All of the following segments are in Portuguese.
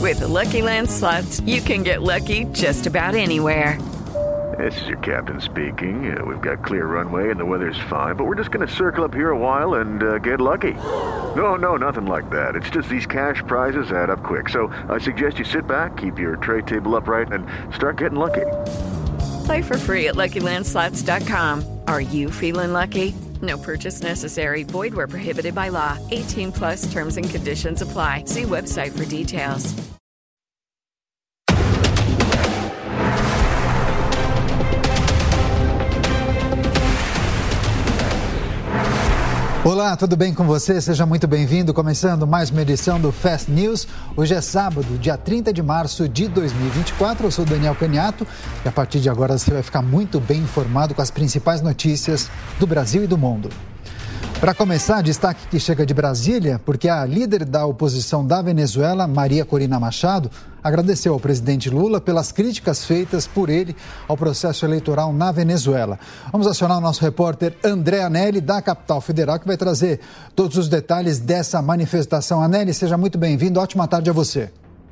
With the Lucky Land Slots, you can get lucky just about anywhere. This is your captain speaking. We've got clear runway and the weather's fine, but we're just going to circle up here a while and get lucky. No, nothing like that. It's just these cash prizes add up quick. So I suggest you sit back, keep your tray table upright, and start getting lucky. Play for free at LuckyLandSlots.com. Are you feeling lucky? No purchase necessary. Void where prohibited by law. 18 plus terms and conditions apply. See website for details. Olá, tudo bem com você? Seja muito bem-vindo. Começando mais uma edição do Fast News. Hoje é sábado, dia 30 de março de 2024. Eu sou Daniel Caniato e a partir de agora você vai ficar muito bem informado com as principais notícias do Brasil e do mundo. Para começar, destaque que chega de Brasília, porque a líder da oposição da Venezuela, Maria Corina Machado, agradeceu ao presidente Lula pelas críticas feitas por ele ao processo eleitoral na Venezuela. Vamos acionar o nosso repórter André Anelli, da Capital Federal, que vai trazer todos os detalhes dessa manifestação. Anelli, seja muito bem-vindo. Ótima tarde a você.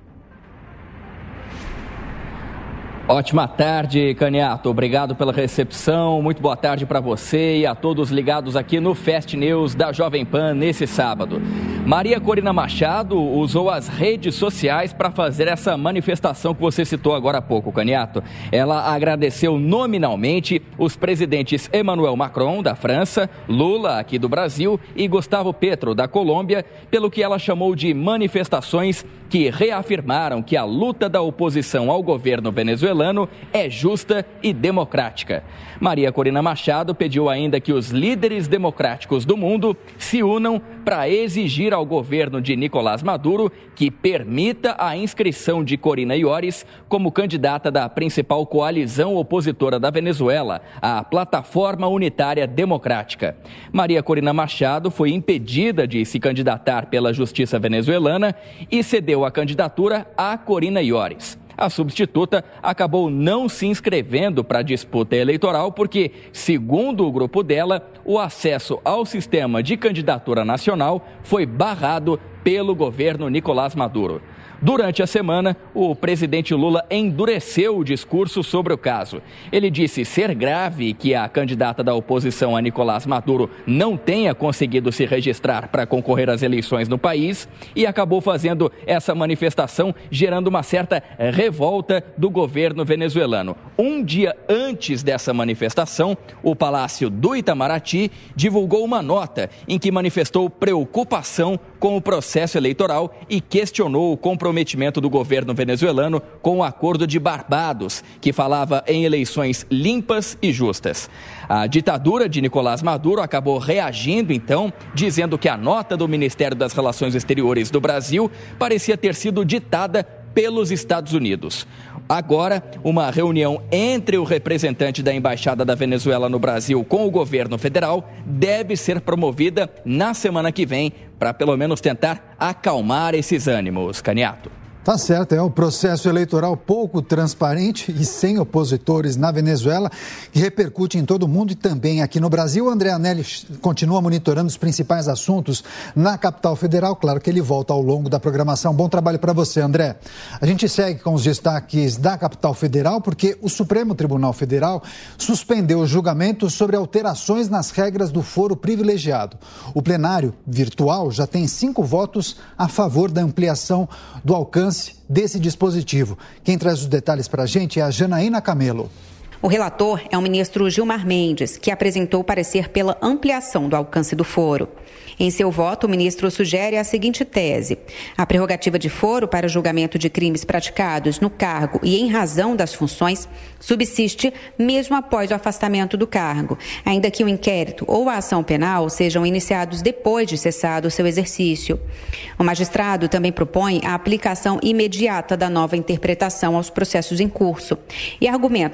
Ótima tarde, Caniato. Obrigado pela recepção. Muito boa tarde para você e a todos ligados aqui no Fast News da Jovem Pan nesse sábado. Maria Corina Machado usou as redes sociais para fazer essa manifestação que você citou agora há pouco, Caniato. Ela agradeceu nominalmente os presidentes Emmanuel Macron, da França, Lula, aqui do Brasil, e Gustavo Petro, da Colômbia, pelo que ela chamou de manifestações que reafirmaram que a luta da oposição ao governo venezuelano é justa e democrática. Maria Corina Machado pediu ainda que os líderes democráticos do mundo se unam para exigir ao governo de Nicolás Maduro que permita a inscrição de Corina Yoris como candidata da principal coalizão opositora da Venezuela, a Plataforma Unitária Democrática. Maria Corina Machado foi impedida de se candidatar pela justiça venezuelana e cedeu a candidatura a Corina Yoris. A substituta acabou não se inscrevendo para a disputa eleitoral porque, segundo o grupo dela, o acesso ao sistema de candidatura nacional foi barrado pelo governo Nicolás Maduro. Durante a semana, o presidente Lula endureceu o discurso sobre o caso. Ele disse ser grave que a candidata da oposição a Nicolás Maduro não tenha conseguido se registrar para concorrer às eleições no país e acabou fazendo essa manifestação, gerando uma certa revolta do governo venezuelano. Um dia antes dessa manifestação, o Palácio do Itamaraty divulgou uma nota em que manifestou preocupação com o processo eleitoral e questionou o comprometimento do governo venezuelano com o Acordo de Barbados, que falava em eleições limpas e justas. A ditadura de Nicolás Maduro acabou reagindo, então, dizendo que a nota do Ministério das Relações Exteriores do Brasil parecia ter sido ditada pelos Estados Unidos. Agora, uma reunião entre o representante da Embaixada da Venezuela no Brasil com o governo federal deve ser promovida na semana que vem para pelo menos tentar acalmar esses ânimos. Caniato. Tá certo, é um processo eleitoral pouco transparente e sem opositores na Venezuela, que repercute em todo o mundo e também aqui no Brasil. O André Anelli continua monitorando os principais assuntos na Capital Federal. Claro que ele volta ao longo da programação. Bom trabalho para você, André. A gente segue com os destaques da Capital Federal, porque o Supremo Tribunal Federal suspendeu o julgamento sobre alterações nas regras do foro privilegiado. O plenário virtual já tem 5 votos a favor da ampliação do alcance desse dispositivo. Quem traz os detalhes para a gente é a Janaína Camelo. O relator é o ministro Gilmar Mendes, que apresentou parecer pela ampliação do alcance do foro. Em seu voto, o ministro sugere a seguinte tese: a prerrogativa de foro para o julgamento de crimes praticados no cargo e em razão das funções subsiste mesmo após o afastamento do cargo, ainda que o inquérito ou a ação penal sejam iniciados depois de cessado o seu exercício. O magistrado também propõe a aplicação imediata da nova interpretação aos processos em curso e argumenta que a proposta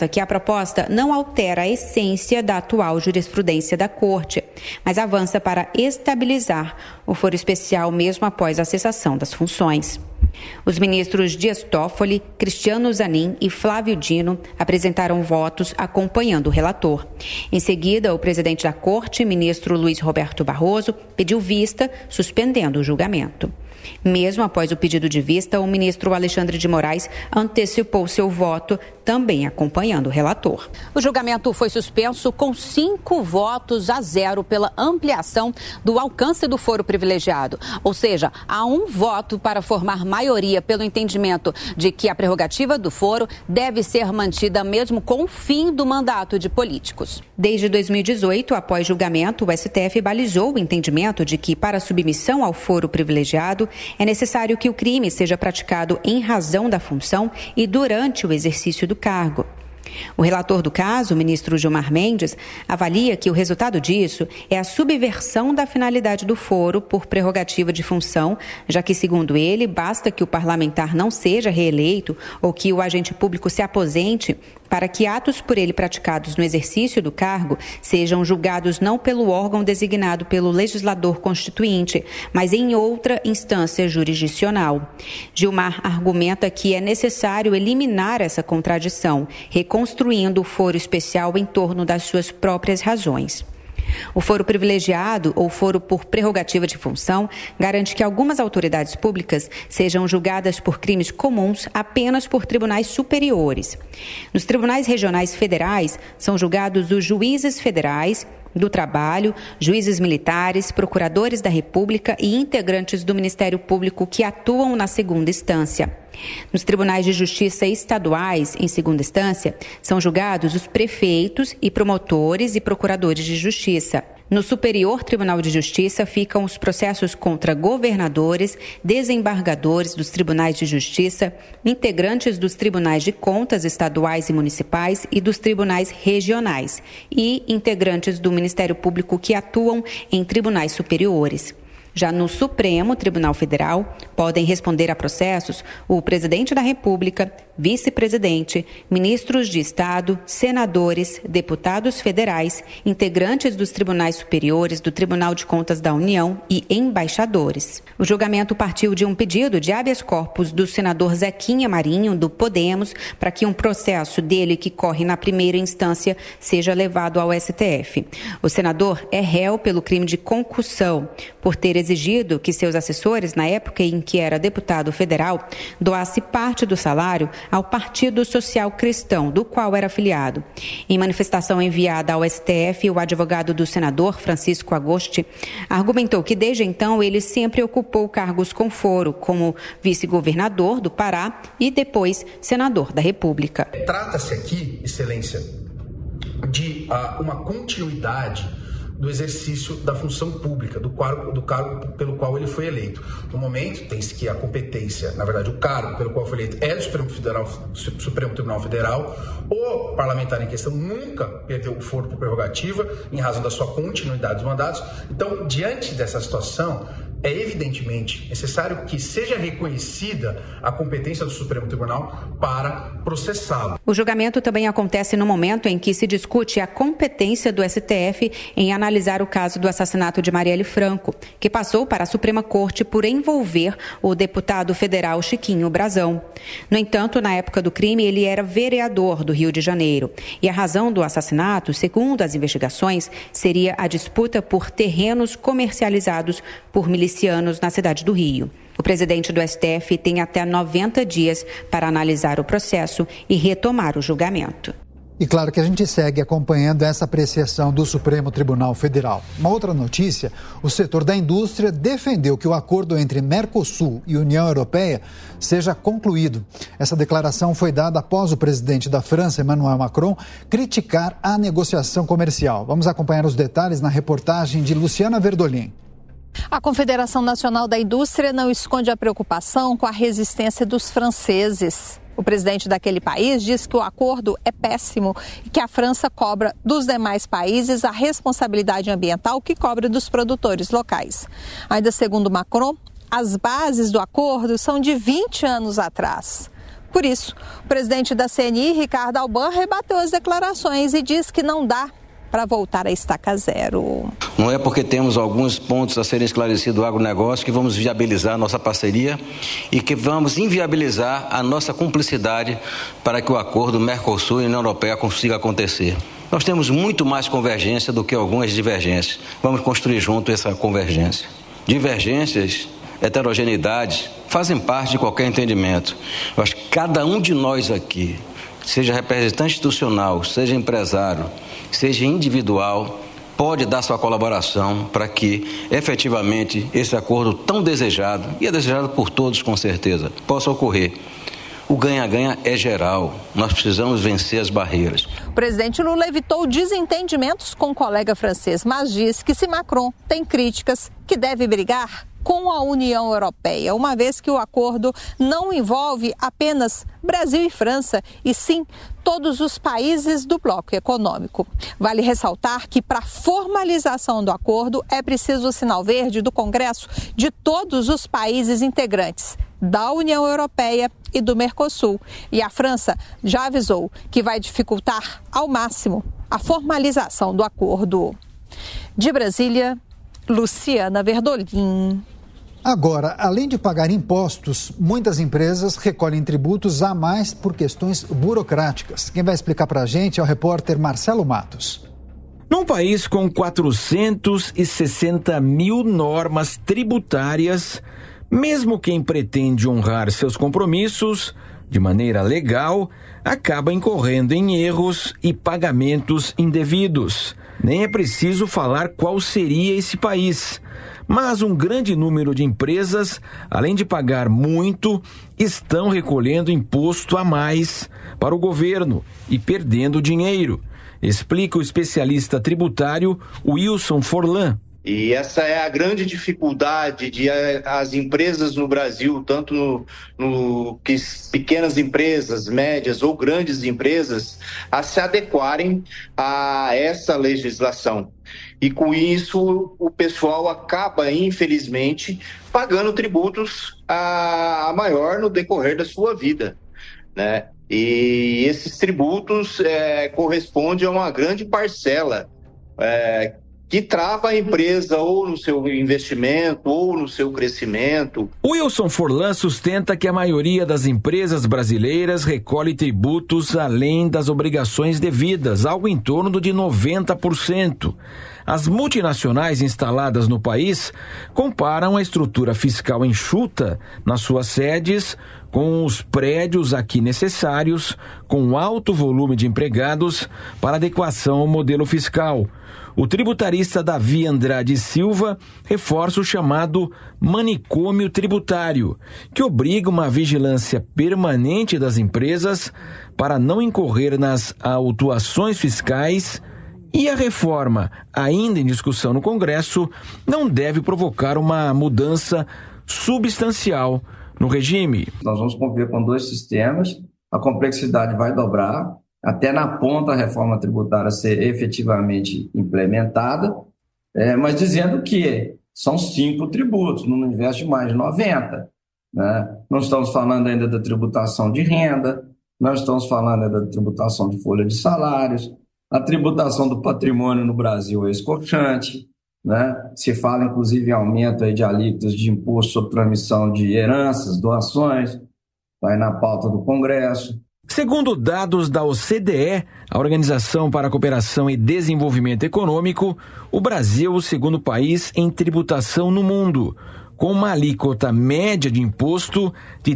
proposta não altera a essência da atual jurisprudência da Corte, mas avança para estabilizar o foro especial mesmo após a cessação das funções. Os ministros Dias Toffoli, Cristiano Zanin e Flávio Dino apresentaram votos acompanhando o relator. Em seguida, o presidente da Corte, ministro Luiz Roberto Barroso, pediu vista, suspendendo o julgamento. Mesmo após o pedido de vista, o ministro Alexandre de Moraes antecipou seu voto, também acompanhando o relator. O julgamento foi suspenso com 5-0 pela ampliação do alcance do foro privilegiado. Ou seja, há um voto para formar maioria pelo entendimento de que a prerrogativa do foro deve ser mantida mesmo com o fim do mandato de políticos. Desde 2018, após julgamento, o STF balizou o entendimento de que, para submissão ao foro privilegiado, é necessário que o crime seja praticado em razão da função e durante o exercício do cargo. O relator do caso, o ministro Gilmar Mendes, avalia que o resultado disso é a subversão da finalidade do foro por prerrogativa de função, já que, segundo ele, basta que o parlamentar não seja reeleito ou que o agente público se aposente para que atos por ele praticados no exercício do cargo sejam julgados não pelo órgão designado pelo legislador constituinte, mas em outra instância jurisdicional. Gilmar argumenta que é necessário eliminar essa contradição, reconstruindo o foro especial em torno das suas próprias razões. O foro privilegiado ou foro por prerrogativa de função garante que algumas autoridades públicas sejam julgadas por crimes comuns apenas por tribunais superiores. Nos tribunais regionais federais são julgados os juízes federais do trabalho, juízes militares, procuradores da República e integrantes do Ministério Público que atuam na segunda instância. Nos tribunais de justiça estaduais, em segunda instância, são julgados os prefeitos e promotores e procuradores de justiça. No Superior Tribunal de Justiça ficam os processos contra governadores, desembargadores dos tribunais de justiça, integrantes dos tribunais de contas estaduais e municipais e dos tribunais regionais e integrantes do Ministério Público que atuam em tribunais superiores. Já no Supremo Tribunal Federal, podem responder a processos o presidente da República, vice-presidente, ministros de Estado, senadores, deputados federais, integrantes dos tribunais superiores, do Tribunal de Contas da União e embaixadores. O julgamento partiu de um pedido de habeas corpus do senador Zequinha Marinho, do Podemos, para que um processo dele que corre na primeira instância seja levado ao STF. O senador é réu pelo crime de concussão, por ter exigido que seus assessores, na época em que era deputado federal, doasse parte do salário ao Partido Social Cristão, do qual era afiliado. Em manifestação enviada ao STF, o advogado do senador, Francisco Agosti, argumentou que desde então ele sempre ocupou cargos com foro, como vice-governador do Pará e depois senador da República. Trata-se aqui, Excelência, de uma continuidade do exercício da função pública, do cargo pelo qual ele foi eleito. No momento, tem-se que a competência, na verdade, o cargo pelo qual foi eleito é do Supremo Tribunal Federal. O parlamentar em questão nunca perdeu o foro por prerrogativa, em razão da sua continuidade dos mandatos. Então, diante dessa situação, é evidentemente necessário que seja reconhecida a competência do Supremo Tribunal para processá-lo. O julgamento também acontece no momento em que se discute a competência do STF em analisar o caso do assassinato de Marielle Franco, que passou para a Suprema Corte por envolver o deputado federal Chiquinho Brazão. No entanto, na época do crime, ele era vereador do Rio de Janeiro. E a razão do assassinato, segundo as investigações, seria a disputa por terrenos comercializados por milicianos na cidade do Rio. O presidente do STF tem até 90 dias para analisar o processo e retomar o julgamento. E claro que a gente segue acompanhando essa apreciação do Supremo Tribunal Federal. Uma outra notícia, o setor da indústria defendeu que o acordo entre Mercosul e União Europeia seja concluído. Essa declaração foi dada após o presidente da França, Emmanuel Macron, criticar a negociação comercial. Vamos acompanhar os detalhes na reportagem de Luciana Verdolim. A Confederação Nacional da Indústria não esconde a preocupação com a resistência dos franceses. O presidente daquele país diz que o acordo é péssimo e que a França cobra dos demais países a responsabilidade ambiental que cobra dos produtores locais. Ainda segundo Macron, as bases do acordo são de 20 anos atrás. Por isso, o presidente da CNI, Ricardo Alban, rebateu as declarações e diz que não dá para voltar à estaca zero. Não é porque temos alguns pontos a serem esclarecidos do agronegócio que vamos viabilizar a nossa parceria e que vamos inviabilizar a nossa cumplicidade para que o acordo Mercosul e União Europeia consiga acontecer. Nós temos muito mais convergência do que algumas divergências. Vamos construir junto essa convergência. Divergências, heterogeneidades, fazem parte de qualquer entendimento. Eu acho que cada um de nós aqui, seja representante institucional, seja empresário, seja individual, pode dar sua colaboração para que, efetivamente, esse acordo tão desejado, e é desejado por todos com certeza, possa ocorrer. O ganha-ganha é geral, nós precisamos vencer as barreiras. O presidente Lula evitou desentendimentos com o colega francês, mas disse que se Macron tem críticas, que deve brigar com a União Europeia, uma vez que o acordo não envolve apenas Brasil e França, e sim todos os países do bloco econômico. Vale ressaltar que para a formalização do acordo é preciso o sinal verde do Congresso de todos os países integrantes da União Europeia e do Mercosul. E a França já avisou que vai dificultar ao máximo a formalização do acordo. De Brasília, Luciana Verdolim. Agora, além de pagar impostos, muitas empresas recolhem tributos a mais por questões burocráticas. Quem vai explicar para a gente é o repórter Marcelo Matos. Num país com 460 mil normas tributárias, mesmo quem pretende honrar seus compromissos de maneira legal, acaba incorrendo em erros e pagamentos indevidos. Nem é preciso falar qual seria esse país. Mas um grande número de empresas, além de pagar muito, estão recolhendo imposto a mais para o governo e perdendo dinheiro. Explica o especialista tributário Wilson Forlan. E essa é a grande dificuldade de as empresas no Brasil, tanto que pequenas empresas, médias ou grandes empresas, a se adequarem a essa legislação. E com isso o pessoal acaba, infelizmente, pagando tributos a maior no decorrer da sua vida, né? E esses tributos correspondem a uma grande parcela que trava a empresa ou no seu investimento ou no seu crescimento. Wilson Forlan sustenta que a maioria das empresas brasileiras recolhe tributos além das obrigações devidas, algo em torno de 90%. As multinacionais instaladas no país comparam a estrutura fiscal enxuta nas suas sedes com os prédios aqui necessários, com alto volume de empregados para adequação ao modelo fiscal. O tributarista Davi Andrade Silva reforça o chamado manicômio tributário, que obriga uma vigilância permanente das empresas para não incorrer nas autuações fiscais, e a reforma, ainda em discussão no Congresso, não deve provocar uma mudança substancial no regime. Nós vamos conviver com dois sistemas, a complexidade vai dobrar, até na ponta a reforma tributária ser efetivamente implementada, mas dizendo que são 5 tributos, no universo de mais de 90. Né? Não estamos falando ainda da tributação de renda, não estamos falando ainda da tributação de folha de salários, a tributação do patrimônio no Brasil é escorchante, né? Se fala inclusive em aumento aí de alíquotas de imposto sobre transmissão de heranças, doações, vai na pauta do Congresso. Segundo dados da OCDE, a Organização para a Cooperação e Desenvolvimento Econômico, o Brasil é o segundo país em tributação no mundo, com uma alíquota média de imposto de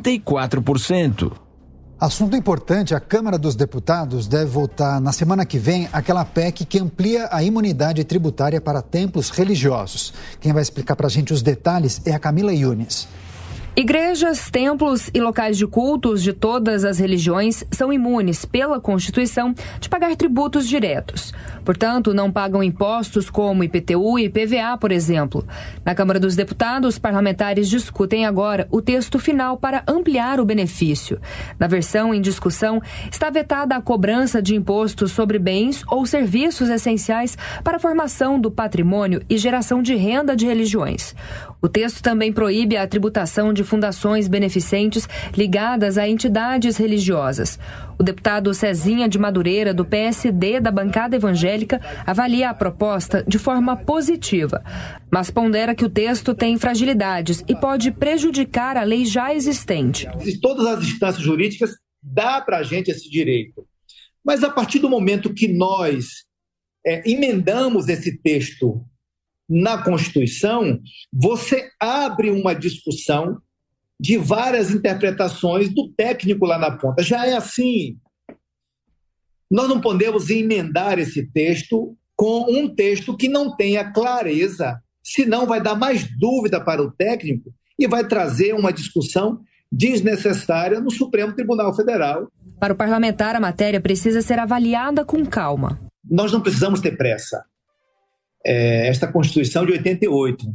34%. Assunto importante, a Câmara dos Deputados deve votar na semana que vem aquela PEC que amplia a imunidade tributária para templos religiosos. Quem vai explicar para a gente os detalhes é a Camila Yunes. Igrejas, templos e locais de cultos de todas as religiões são imunes pela Constituição de pagar tributos diretos. portanto, não pagam impostos como IPTU e IPVA, por exemplo. Na Câmara dos Deputados, os parlamentares discutem agora o texto final para ampliar o benefício. Na versão em discussão, está vetada a cobrança de impostos sobre bens ou serviços essenciais para a formação do patrimônio e geração de renda de religiões. O texto também proíbe a tributação de fundações beneficentes ligadas a entidades religiosas. O deputado Cezinha de Madureira, do PSD da bancada evangélica, avalia a proposta de forma positiva, mas pondera que o texto tem fragilidades e pode prejudicar a lei já existente. Em todas as instâncias jurídicas, dá para a gente esse direito. Mas a partir do momento que nós emendamos esse texto na Constituição, você abre uma discussão de várias interpretações do técnico lá na ponta. Já é assim. Nós não podemos emendar esse texto com um texto que não tenha clareza, senão vai dar mais dúvida para o técnico e vai trazer uma discussão desnecessária no Supremo Tribunal Federal. Para o parlamentar, a matéria precisa ser avaliada com calma. Nós não precisamos ter pressa. Esta Constituição de 88.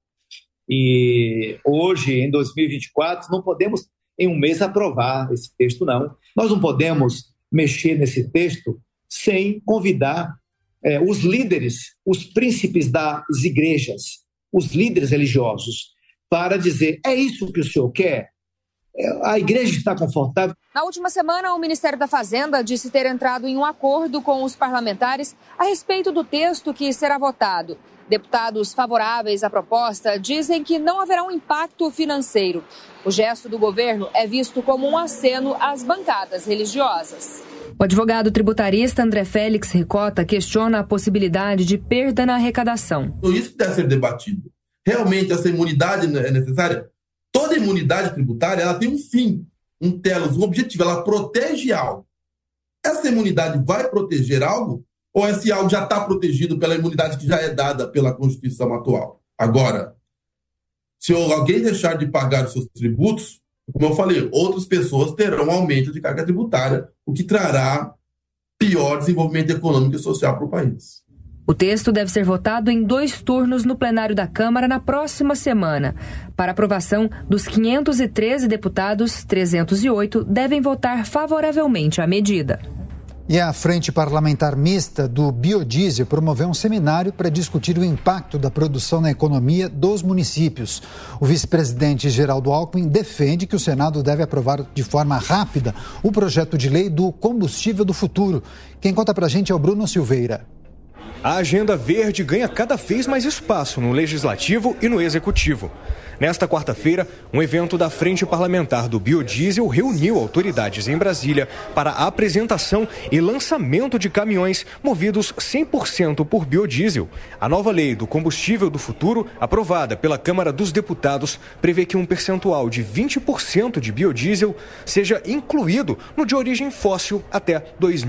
E hoje, em 2024, não podemos em um mês aprovar esse texto, não. Nós não podemos mexer nesse texto sem convidar os líderes, os príncipes das igrejas, os líderes religiosos, para dizer, é isso que o senhor quer? A igreja está confortável? Na última semana, o Ministério da Fazenda disse ter entrado em um acordo com os parlamentares a respeito do texto que será votado. Deputados favoráveis à proposta dizem que não haverá um impacto financeiro. O gesto do governo é visto como um aceno às bancadas religiosas. O advogado tributarista André Félix Ricota questiona a possibilidade de perda na arrecadação. Isso deve ser debatido. Realmente essa imunidade é necessária? Toda imunidade tributária ela tem um fim, um telos, um objetivo, ela protege algo. Essa imunidade vai proteger algo ou esse algo já está protegido pela imunidade que já é dada pela Constituição atual? Agora, se alguém deixar de pagar os seus tributos, como eu falei, outras pessoas terão aumento de carga tributária, o que trará pior desenvolvimento econômico e social para o país. O texto deve ser votado em 2 turnos no plenário da Câmara na próxima semana. Para aprovação, dos 513 deputados, 308 devem votar favoravelmente à medida. E a Frente Parlamentar Mista do Biodiesel promoveu um seminário para discutir o impacto da produção na economia dos municípios. O vice-presidente Geraldo Alckmin defende que o Senado deve aprovar de forma rápida o projeto de lei do combustível do futuro. Quem conta pra gente é o Bruno Silveira. A agenda verde ganha cada vez mais espaço no Legislativo e no Executivo. Nesta quarta-feira, um evento da Frente Parlamentar do Biodiesel reuniu autoridades em Brasília para a apresentação e lançamento de caminhões movidos 100% por biodiesel. A nova lei do combustível do futuro, aprovada pela Câmara dos Deputados, prevê que um percentual de 20% de biodiesel seja incluído no de origem fóssil até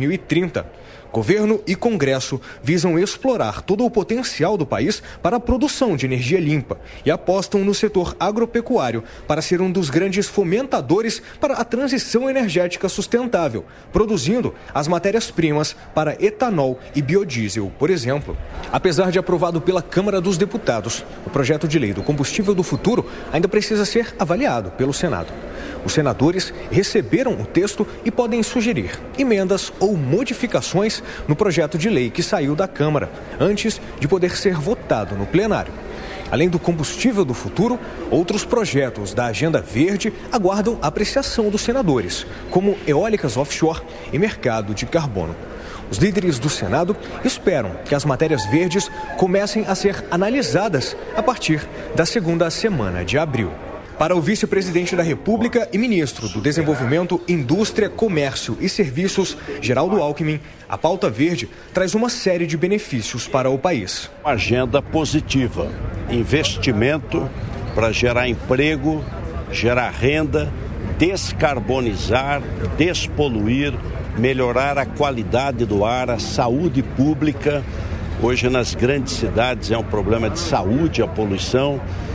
2030. Governo e Congresso visam explorar todo o potencial do país para a produção de energia limpa e apostam no setor agropecuário para ser um dos grandes fomentadores para a transição energética sustentável, produzindo as matérias-primas para etanol e biodiesel, por exemplo. Apesar de aprovado pela Câmara dos Deputados, o projeto de lei do combustível do futuro ainda precisa ser avaliado pelo Senado. Os senadores receberam o texto e podem sugerir emendas ou modificações no projeto de lei que saiu da Câmara, antes de poder ser votado no plenário. Além do combustível do futuro, outros projetos da Agenda Verde aguardam apreciação dos senadores, como eólicas offshore e mercado de carbono. Os líderes do Senado esperam que as matérias verdes comecem a ser analisadas a partir da segunda semana de abril. Para o vice-presidente da República e ministro do Desenvolvimento, Indústria, Comércio e Serviços, Geraldo Alckmin, a pauta verde traz uma série de benefícios para o país. Uma agenda positiva, investimento para gerar emprego, gerar renda, descarbonizar, despoluir, melhorar a qualidade do ar, a saúde pública. Hoje nas grandes cidades é um problema de saúde, a poluição.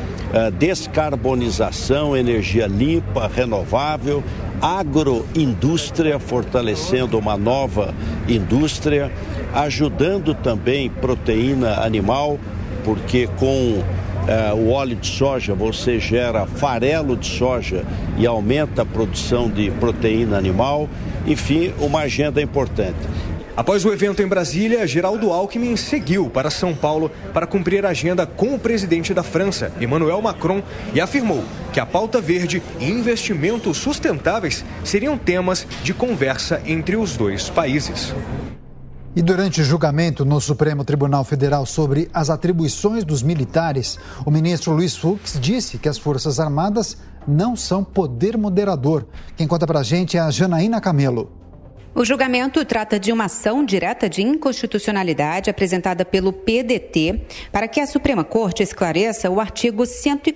Descarbonização, energia limpa, renovável, agroindústria, fortalecendo uma nova indústria, ajudando também proteína animal, porque com o óleo de soja você gera farelo de soja e aumenta a produção de proteína animal. Enfim, uma agenda importante. Após o evento em Brasília, Geraldo Alckmin seguiu para São Paulo para cumprir a agenda com o presidente da França, Emmanuel Macron, e afirmou que a pauta verde e investimentos sustentáveis seriam temas de conversa entre os dois países. E durante o julgamento no Supremo Tribunal Federal sobre as atribuições dos militares, o ministro Luiz Fux disse que as Forças Armadas não são poder moderador. Quem conta pra gente é a Janaína Camelo. O julgamento trata de uma ação direta de inconstitucionalidade apresentada pelo PDT para que a Suprema Corte esclareça o artigo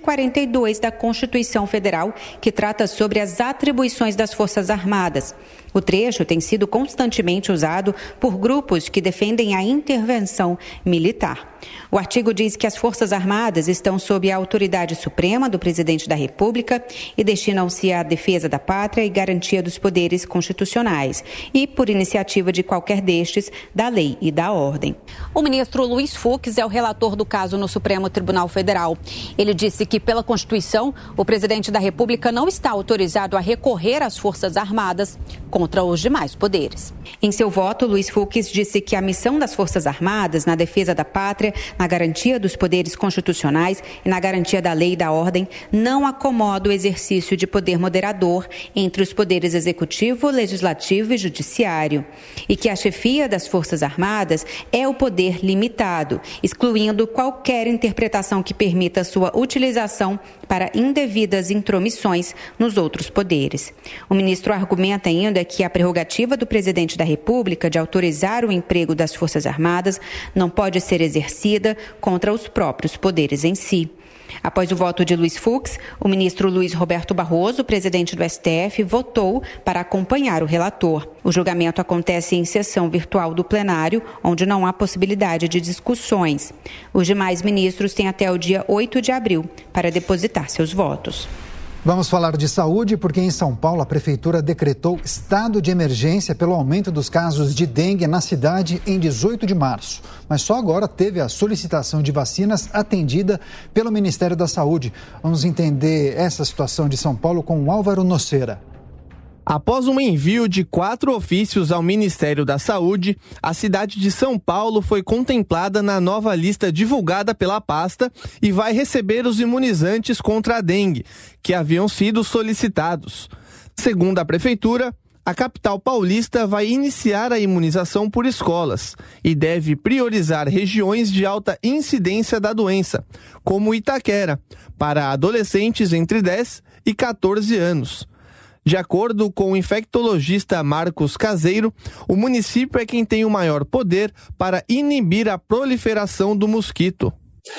142 da Constituição Federal, que trata sobre as atribuições das Forças Armadas. O trecho tem sido constantemente usado por grupos que defendem a intervenção militar. O artigo diz que as Forças Armadas estão sob a autoridade suprema do presidente da República e destinam-se à defesa da pátria e garantia dos poderes constitucionais e, por iniciativa de qualquer destes, da lei e da ordem. O ministro Luiz Fux é o relator do caso no Supremo Tribunal Federal. Ele disse que, pela Constituição, o presidente da República não está autorizado a recorrer às Forças Armadas contra os demais poderes. Em seu voto, Luiz Fux disse que a missão das Forças Armadas na defesa da pátria, na garantia dos poderes constitucionais e na garantia da lei e da ordem não acomoda o exercício de poder moderador entre os poderes executivo, legislativo e judiciário, e que a chefia das Forças Armadas é o poder limitado, excluindo qualquer interpretação que permita sua utilização para indevidas intromissões nos outros poderes. O ministro argumenta ainda que a prerrogativa do presidente da República de autorizar o emprego das Forças Armadas não pode ser exercida contra os próprios poderes em si. Após o voto de Luiz Fux, o ministro Luiz Roberto Barroso, presidente do STF, votou para acompanhar o relator. O julgamento acontece em sessão virtual do plenário, onde não há possibilidade de discussões. Os demais ministros têm até o dia 8 de abril para depositar seus votos. Vamos falar de saúde, porque em São Paulo a prefeitura decretou estado de emergência pelo aumento dos casos de dengue na cidade em 18 de março. Mas só agora teve a solicitação de vacinas atendida pelo Ministério da Saúde. Vamos entender essa situação de São Paulo com o Álvaro Nocera. Após um envio de 4 ofícios ao Ministério da Saúde, a cidade de São Paulo foi contemplada na nova lista divulgada pela pasta e vai receber os imunizantes contra a dengue, que haviam sido solicitados. Segundo a Prefeitura, a capital paulista vai iniciar a imunização por escolas e deve priorizar regiões de alta incidência da doença, como Itaquera, para adolescentes entre 10 e 14 anos. De acordo com o infectologista Marcos Caseiro, o município é quem tem o maior poder para inibir a proliferação do mosquito.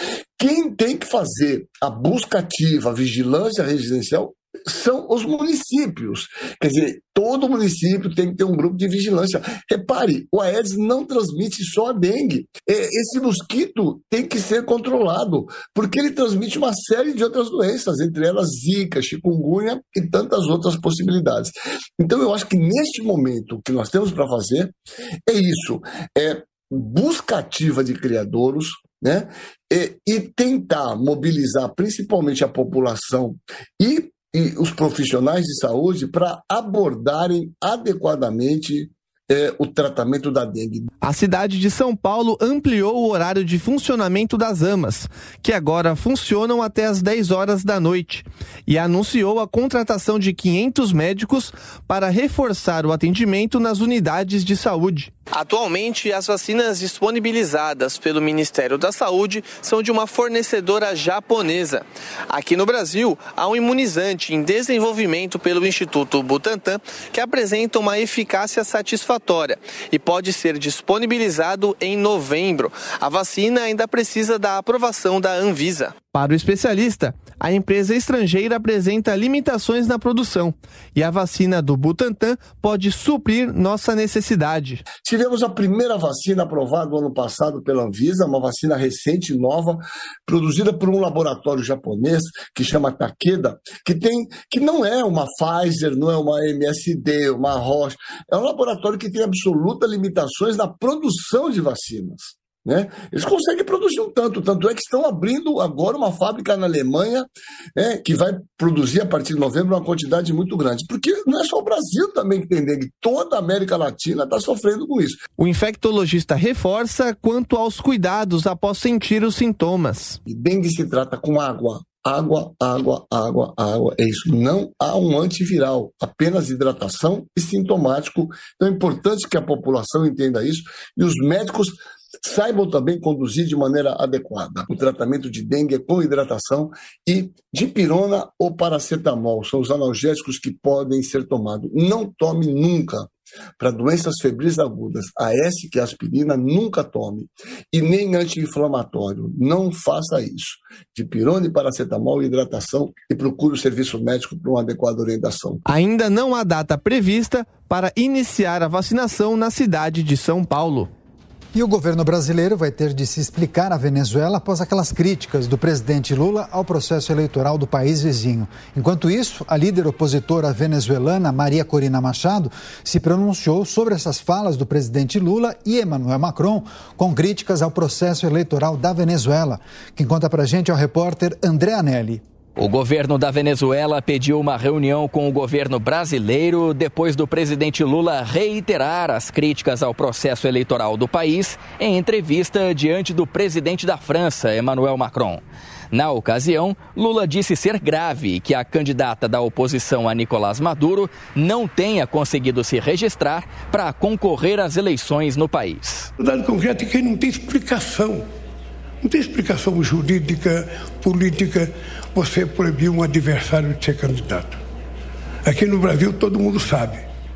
Quem tem que fazer a busca ativa, a vigilância residencial, são os municípios. Quer dizer, todo município tem que ter um grupo de vigilância. Repare, o Aedes não transmite só a dengue. Esse mosquito tem que ser controlado, porque ele transmite uma série de outras doenças, entre elas zika, chikungunya e tantas outras possibilidades. Então, eu acho que neste momento o que nós temos para fazer é isso, é busca ativa de criadouros, né? E tentar mobilizar principalmente a população e os profissionais de saúde para abordarem adequadamente o tratamento da dengue. A cidade de São Paulo ampliou o horário de funcionamento das AMAs, que agora funcionam até às 10 horas da noite, e anunciou a contratação de 500 médicos para reforçar o atendimento nas unidades de saúde. Atualmente, as vacinas disponibilizadas pelo Ministério da Saúde são de uma fornecedora japonesa. Aqui no Brasil, há um imunizante em desenvolvimento pelo Instituto Butantan que apresenta uma eficácia satisfatória e pode ser disponibilizado em novembro. A vacina ainda precisa da aprovação da Anvisa. Para o especialista, a empresa estrangeira apresenta limitações na produção e a vacina do Butantan pode suprir nossa necessidade. Tivemos a primeira vacina aprovada no ano passado pela Anvisa, uma vacina recente, nova, produzida por um laboratório japonês que chama Takeda, que não é uma Pfizer, não é uma MSD, uma Roche, é um laboratório que tem absolutas limitações na produção de vacinas. Né? Eles conseguem produzir tanto é que estão abrindo agora uma fábrica na Alemanha, né, que vai produzir a partir de novembro uma quantidade muito grande, porque não é só o Brasil também que tem dengue, toda a América Latina está sofrendo com isso. O infectologista reforça quanto aos cuidados após sentir os sintomas. E dengue se trata com água, é isso. Não há um antiviral, apenas hidratação e sintomático. Então é importante que a população entenda isso e os médicos saibam também conduzir de maneira adequada. O tratamento de dengue é com hidratação e dipirona ou paracetamol. São os analgésicos que podem ser tomados. Não tome nunca. Para doenças febris agudas, AS, que é aspirina, nunca tome. E nem anti-inflamatório. Não faça isso. Dipirona e paracetamol, hidratação e procure o serviço médico para uma adequada orientação. Ainda não há data prevista para iniciar a vacinação na cidade de São Paulo. E o governo brasileiro vai ter de se explicar à Venezuela após aquelas críticas do presidente Lula ao processo eleitoral do país vizinho. Enquanto isso, a líder opositora venezuelana Maria Corina Machado se pronunciou sobre essas falas do presidente Lula e Emmanuel Macron com críticas ao processo eleitoral da Venezuela. Quem conta pra gente é o repórter André Anelli. O governo da Venezuela pediu uma reunião com o governo brasileiro depois do presidente Lula reiterar as críticas ao processo eleitoral do país em entrevista diante do presidente da França, Emmanuel Macron. Na ocasião, Lula disse ser grave que a candidata da oposição a Nicolás Maduro não tenha conseguido se registrar para concorrer às eleições no país. O dado concreto é que não tem explicação. Não tem explicação jurídica, política, você proibir um adversário de ser candidato. Aqui no Brasil todo mundo sabe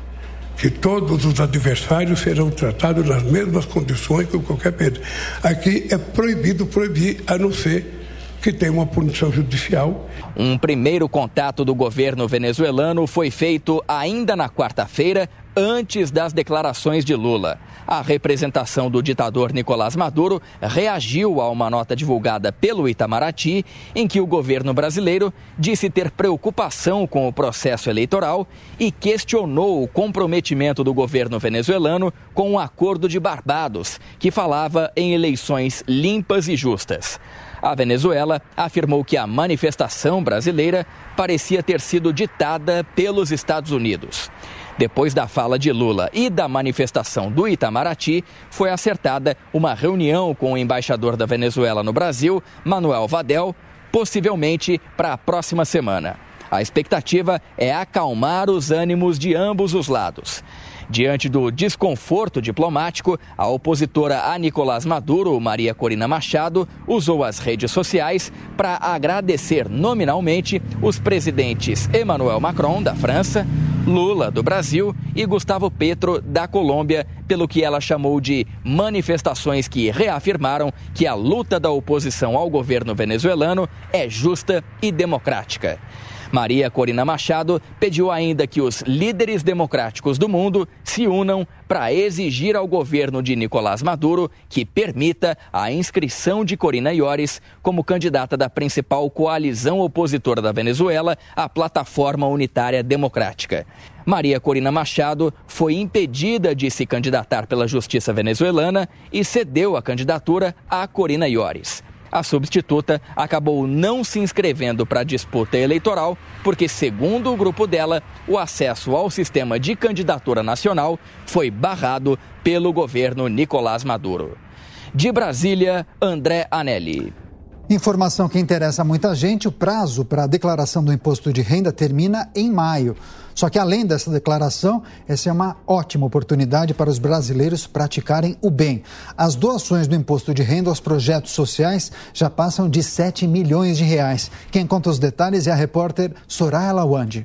que todos os adversários serão tratados nas mesmas condições que qualquer pessoa. Aqui é proibido proibir, a não ser que tenha uma punição judicial. Um primeiro contato do governo venezuelano foi feito ainda na quarta-feira, antes das declarações de Lula. A representação do ditador Nicolás Maduro reagiu a uma nota divulgada pelo Itamaraty, em que o governo brasileiro disse ter preocupação com o processo eleitoral e questionou o comprometimento do governo venezuelano com o Acordo de Barbados, que falava em eleições limpas e justas. A Venezuela afirmou que a manifestação brasileira parecia ter sido ditada pelos Estados Unidos. Depois da fala de Lula e da manifestação do Itamaraty, foi acertada uma reunião com o embaixador da Venezuela no Brasil, Manuel Vadel, possivelmente para a próxima semana. A expectativa é acalmar os ânimos de ambos os lados. Diante do desconforto diplomático, a opositora a Nicolás Maduro, Maria Corina Machado, usou as redes sociais para agradecer nominalmente os presidentes Emmanuel Macron, da França, Lula, do Brasil, e Gustavo Petro, da Colômbia, pelo que ela chamou de manifestações que reafirmaram que a luta da oposição ao governo venezuelano é justa e democrática. Maria Corina Machado pediu ainda que os líderes democráticos do mundo se unam para exigir ao governo de Nicolás Maduro que permita a inscrição de Corina Yoris como candidata da principal coalizão opositora da Venezuela, a Plataforma Unitária Democrática. Maria Corina Machado foi impedida de se candidatar pela justiça venezuelana e cedeu a candidatura a Corina Yoris. A substituta acabou não se inscrevendo para a disputa eleitoral porque, segundo o grupo dela, o acesso ao sistema de candidatura nacional foi barrado pelo governo Nicolás Maduro. De Brasília, André Anelli. Informação que interessa a muita gente, o prazo para a declaração do imposto de renda termina em maio. Só que além dessa declaração, essa é uma ótima oportunidade para os brasileiros praticarem o bem. As doações do imposto de renda aos projetos sociais já passam de 7 milhões de reais. Quem conta os detalhes é a repórter Soraya Lawande.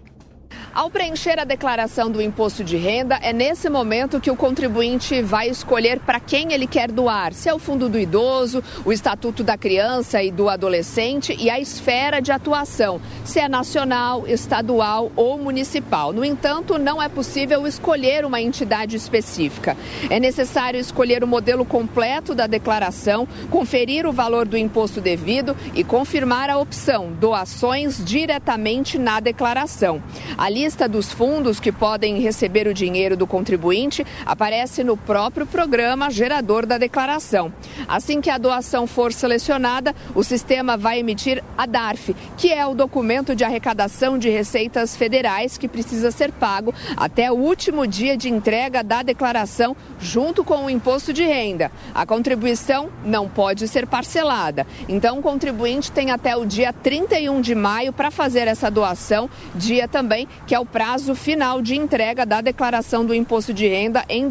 Ao preencher a declaração do imposto de renda, é nesse momento que o contribuinte vai escolher para quem ele quer doar, se é o fundo do idoso, o estatuto da criança e do adolescente e a esfera de atuação, se é nacional, estadual ou municipal. No entanto, não é possível escolher uma entidade específica. É necessário escolher o modelo completo da declaração, conferir o valor do imposto devido e confirmar a opção doações diretamente na declaração. A lista dos fundos que podem receber o dinheiro do contribuinte aparece no próprio programa gerador da declaração. Assim que a doação for selecionada, o sistema vai emitir a DARF, que é o documento de arrecadação de receitas federais que precisa ser pago até o último dia de entrega da declaração, junto com o imposto de renda. A contribuição não pode ser parcelada. Então, o contribuinte tem até o dia 31 de maio para fazer essa doação, dia também que é o prazo final de entrega da declaração do imposto de renda em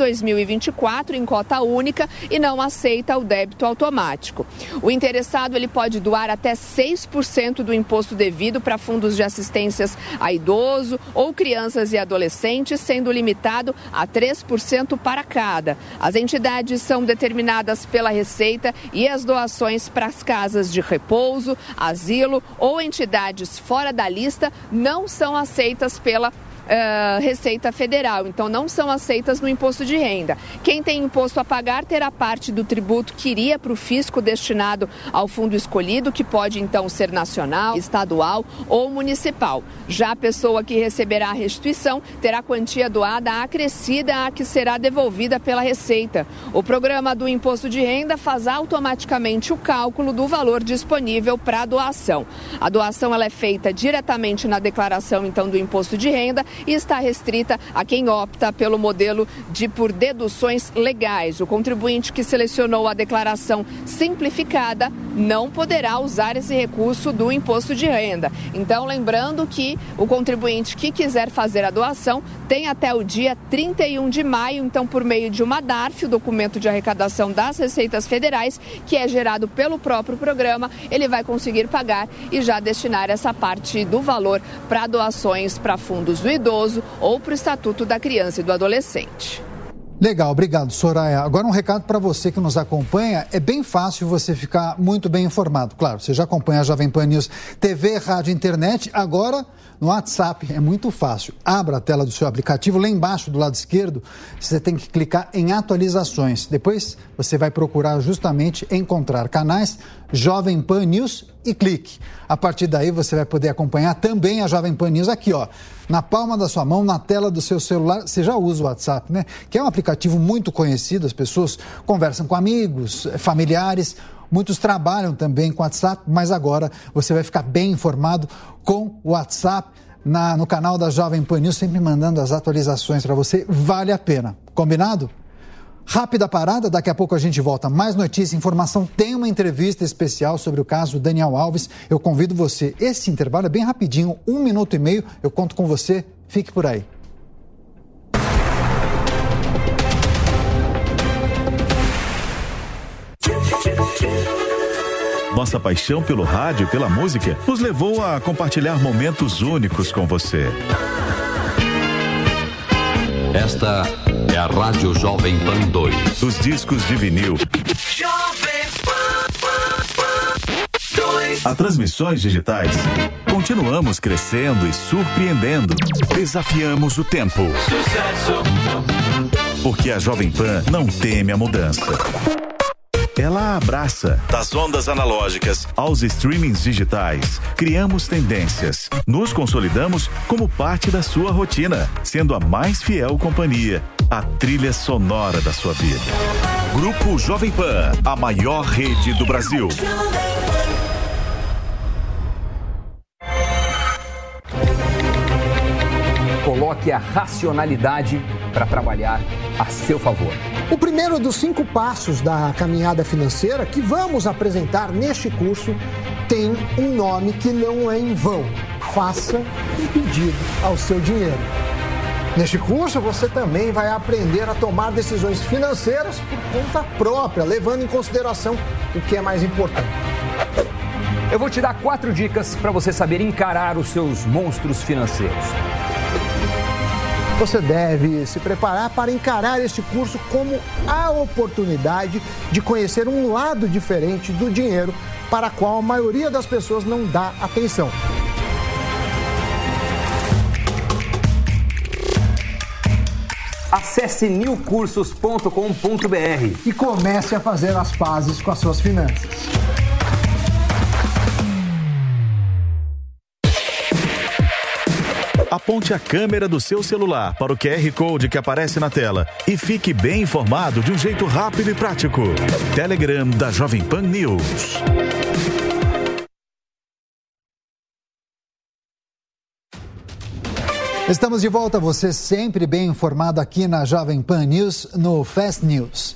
2024 em cota única e não aceita o débito automático. O interessado ele pode doar até 6% do imposto devido para fundos de assistências a idoso ou crianças e adolescentes, sendo limitado a 3% para cada. As entidades são determinadas pela Receita e as doações para as casas de repouso, asilo ou entidades fora da lista não são aceitas pela Receita Federal, então não são aceitas no imposto de renda. Quem tem imposto a pagar terá parte do tributo que iria para o fisco destinado ao fundo escolhido, que pode então ser nacional, estadual ou municipal. Já a pessoa que receberá a restituição terá a quantia doada acrescida à que será devolvida pela Receita. O programa do imposto de renda faz automaticamente o cálculo do valor disponível para a doação. A doação ela é feita diretamente na declaração então do imposto de renda e está restrita a quem opta pelo modelo de por deduções legais. O contribuinte que selecionou a declaração simplificada não poderá usar esse recurso do imposto de renda. Então, lembrando que o contribuinte que quiser fazer a doação tem até o dia 31 de maio, então por meio de uma DARF, o documento de arrecadação das Receitas Federais, que é gerado pelo próprio programa, ele vai conseguir pagar e já destinar essa parte do valor para doações para fundos do idoso ou para o Estatuto da Criança e do Adolescente. Legal, obrigado, Soraya. Agora um recado para você que nos acompanha. É bem fácil você ficar muito bem informado. Claro, você já acompanha a Jovem Pan News TV, rádio, internet. Agora, no WhatsApp, é muito fácil. Abra a tela do seu aplicativo. Lá embaixo, do lado esquerdo, você tem que clicar em atualizações. Depois, você vai procurar justamente encontrar canais Jovem Pan News e clique. A partir daí, você vai poder acompanhar também a Jovem Pan News aqui, ó, na palma da sua mão, na tela do seu celular. Você já usa o WhatsApp, né? Que é um aplicativo muito conhecido, as pessoas conversam com amigos, familiares, muitos trabalham também com o WhatsApp, mas agora você vai ficar bem informado com o WhatsApp no canal da Jovem Pan News, sempre mandando as atualizações para você. Vale a pena. Combinado? Rápida parada, daqui a pouco a gente volta. Mais notícia, informação, tem uma entrevista especial sobre o caso Daniel Alves. Eu convido você, esse intervalo é bem rapidinho, 1 minuto e meio, eu conto com você, fique por aí. Nossa paixão pelo rádio e pela música nos levou a compartilhar momentos únicos com você. Esta é a Rádio Jovem Pan 2. Os discos de vinil. A transmissões digitais. Continuamos crescendo e surpreendendo. Desafiamos o tempo. Porque a Jovem Pan não teme a mudança. Ela abraça. Das ondas analógicas aos streamings digitais, criamos tendências. Nos consolidamos como parte da sua rotina, sendo a mais fiel companhia, a trilha sonora da sua vida. Grupo Jovem Pan, a maior rede do Brasil. Coloque a racionalidade para trabalhar a seu favor. O primeiro dos 5 passos da caminhada financeira que vamos apresentar neste curso tem um nome que não é em vão. Faça um pedido ao seu dinheiro. Neste curso, você também vai aprender a tomar decisões financeiras por conta própria, levando em consideração o que é mais importante. Eu vou te dar 4 dicas para você saber encarar os seus monstros financeiros. Você deve se preparar para encarar este curso como a oportunidade de conhecer um lado diferente do dinheiro para o qual a maioria das pessoas não dá atenção. Acesse newcursos.com.br e comece a fazer as pazes com as suas finanças. Aponte a câmera do seu celular para o QR Code que aparece na tela e fique bem informado de um jeito rápido e prático. Telegram da Jovem Pan News. Estamos de volta, você sempre bem informado aqui na Jovem Pan News, no Fast News.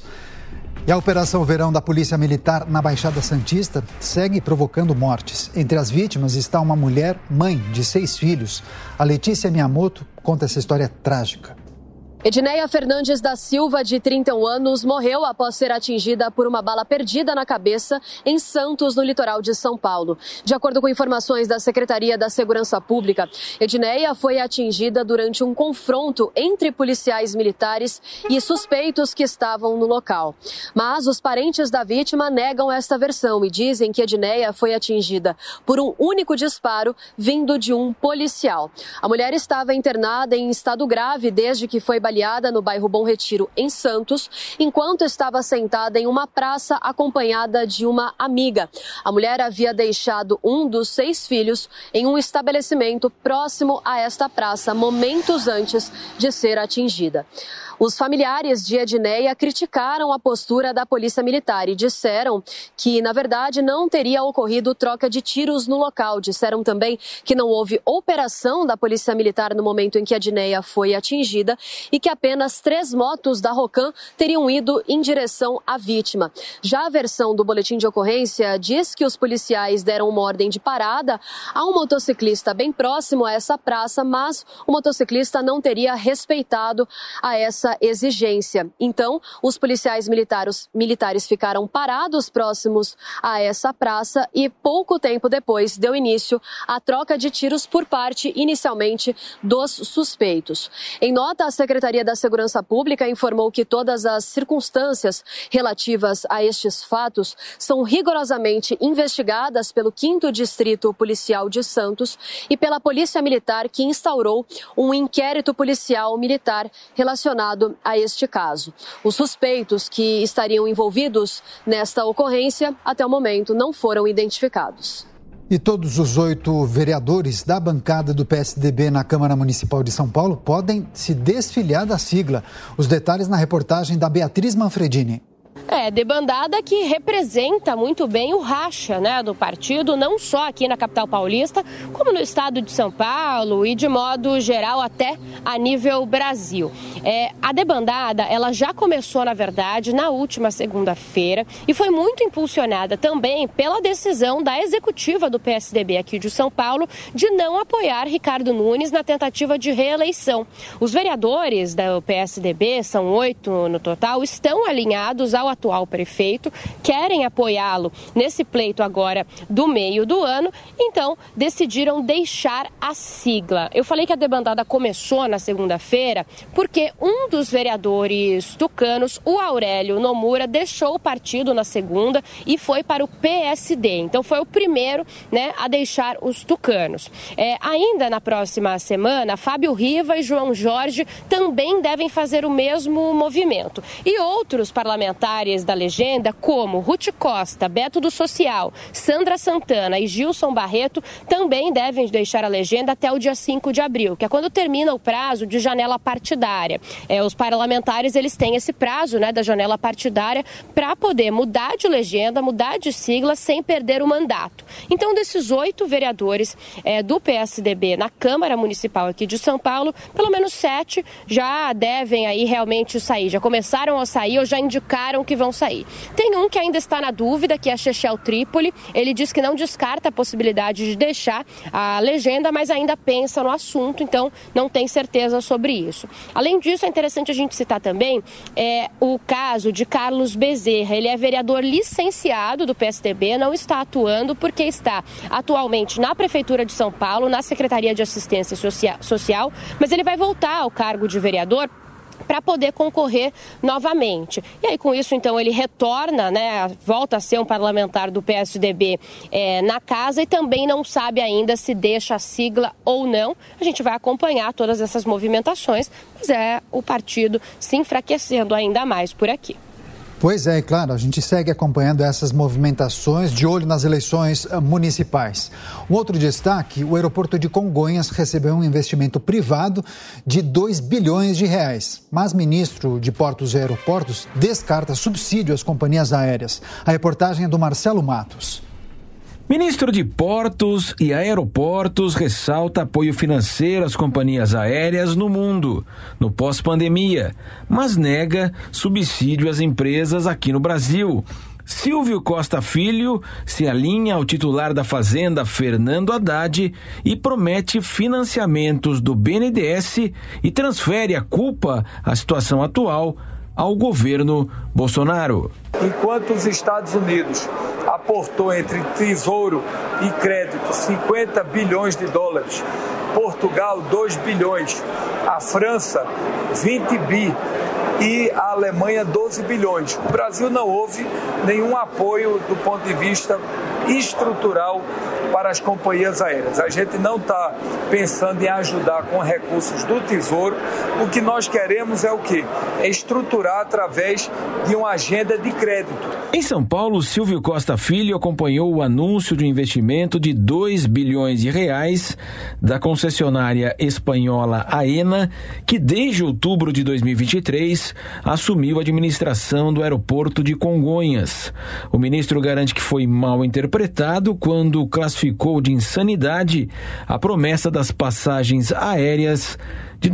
E a Operação Verão da Polícia Militar na Baixada Santista segue provocando mortes. Entre as vítimas está uma mulher, mãe de 6 filhos. A Letícia Miyamoto conta essa história trágica. Edneia Fernandes da Silva, de 31 anos, morreu após ser atingida por uma bala perdida na cabeça em Santos, no litoral de São Paulo. De acordo com informações da Secretaria da Segurança Pública, Edneia foi atingida durante um confronto entre policiais militares e suspeitos que estavam no local. Mas os parentes da vítima negam esta versão e dizem que Edneia foi atingida por um único disparo vindo de um policial. A mulher estava internada em estado grave desde que foi baleada no bairro Bom Retiro, em Santos, enquanto estava sentada em uma praça acompanhada de uma amiga. A mulher havia deixado um dos 6 filhos em um estabelecimento próximo a esta praça, momentos antes de ser atingida. Os familiares de Edneia criticaram a postura da Polícia Militar e disseram que, na verdade, não teria ocorrido troca de tiros no local. Disseram também que não houve operação da Polícia Militar no momento em que Edneia foi atingida e que apenas 3 motos da Rocan teriam ido em direção à vítima. Já a versão do boletim de ocorrência diz que os policiais deram uma ordem de parada a um motociclista bem próximo a essa praça, mas o motociclista não teria respeitado a essa exigência. Então, os policiais militares ficaram parados próximos a essa praça e pouco tempo depois deu início à troca de tiros por parte, inicialmente, dos suspeitos. Em nota, a Secretaria da Segurança Pública informou que todas as circunstâncias relativas a estes fatos são rigorosamente investigadas pelo 5º Distrito Policial de Santos e pela Polícia Militar, que instaurou um inquérito policial militar relacionado a este caso. Os suspeitos que estariam envolvidos nesta ocorrência, até o momento, não foram identificados. E todos os 8 vereadores da bancada do PSDB na Câmara Municipal de São Paulo podem se desfiliar da sigla. Os detalhes na reportagem da Beatriz Manfredini. Debandada que representa muito bem o racha, do partido, não só aqui na capital paulista, como no estado de São Paulo e, de modo geral, até a nível Brasil. A debandada, ela já começou, na verdade, na última segunda-feira e foi muito impulsionada também pela decisão da executiva do PSDB aqui de São Paulo de não apoiar Ricardo Nunes na tentativa de reeleição. Os vereadores do PSDB, são 8 no total, estão alinhados ao atual prefeito, querem apoiá-lo nesse pleito agora do meio do ano, então decidiram deixar a sigla. Eu falei que a debandada começou na segunda-feira porque um dos vereadores tucanos, o Aurélio Nomura, deixou o partido na segunda e foi para o PSD. Então foi o primeiro a deixar os tucanos. Ainda na próxima semana, Fábio Riva e João Jorge também devem fazer o mesmo movimento. E outros parlamentares da legenda, como Ruth Costa, Beto do Social, Sandra Santana e Gilson Barreto, também devem deixar a legenda até o dia 5 de abril, que é quando termina o prazo de janela partidária. Os parlamentares, eles têm esse prazo da janela partidária para poder mudar de legenda, mudar de sigla sem perder o mandato. Então, desses 8 vereadores do PSDB na Câmara Municipal aqui de São Paulo, pelo menos 7 já devem aí realmente sair, já começaram a sair ou já indicaram que que vão sair. Tem um que ainda está na dúvida, que é a Shechel Trípoli. Ele diz que não descarta a possibilidade de deixar a legenda, mas ainda pensa no assunto, então não tem certeza sobre isso. Além disso, é interessante a gente citar também o caso de Carlos Bezerra. Ele é vereador licenciado do PSDB, não está atuando porque está atualmente na Prefeitura de São Paulo, na Secretaria de Assistência Social, mas ele vai voltar ao cargo de vereador para poder concorrer novamente. E aí, com isso, então, ele retorna, volta a ser um parlamentar do PSDB na casa e também não sabe ainda se deixa a sigla ou não. A gente vai acompanhar todas essas movimentações, mas é o partido se enfraquecendo ainda mais por aqui. Pois é, claro, a gente segue acompanhando essas movimentações, de olho nas eleições municipais. Um outro destaque, o aeroporto de Congonhas recebeu um investimento privado de 2 bilhões de reais. Mas o ministro de Portos e Aeroportos descarta subsídio às companhias aéreas. A reportagem é do Marcelo Matos. Ministro de Portos e Aeroportos ressalta apoio financeiro às companhias aéreas no mundo, no pós-pandemia, mas nega subsídio às empresas aqui no Brasil. Silvio Costa Filho se alinha ao titular da Fazenda, Fernando Haddad, e promete financiamentos do BNDES e transfere a culpa à situação atual ao governo Bolsonaro. Enquanto os Estados Unidos aportou entre tesouro e crédito 50 bilhões de dólares, Portugal 2 bilhões, a França 20 bi e a Alemanha 12 bilhões. O Brasil não houve nenhum apoio do ponto de vista estrutural para as companhias aéreas. A gente não está pensando em ajudar com recursos do Tesouro. O que nós queremos é o quê? É estruturar através de uma agenda de crédito. Em São Paulo, Silvio Costa Filho acompanhou o anúncio de um investimento de 2 bilhões de reais da concessionária espanhola Aena, que desde outubro de 2023 assumiu a administração do aeroporto de Congonhas. O ministro garante que foi mal interpretado quando classificou de insanidade a promessa das passagens aéreas de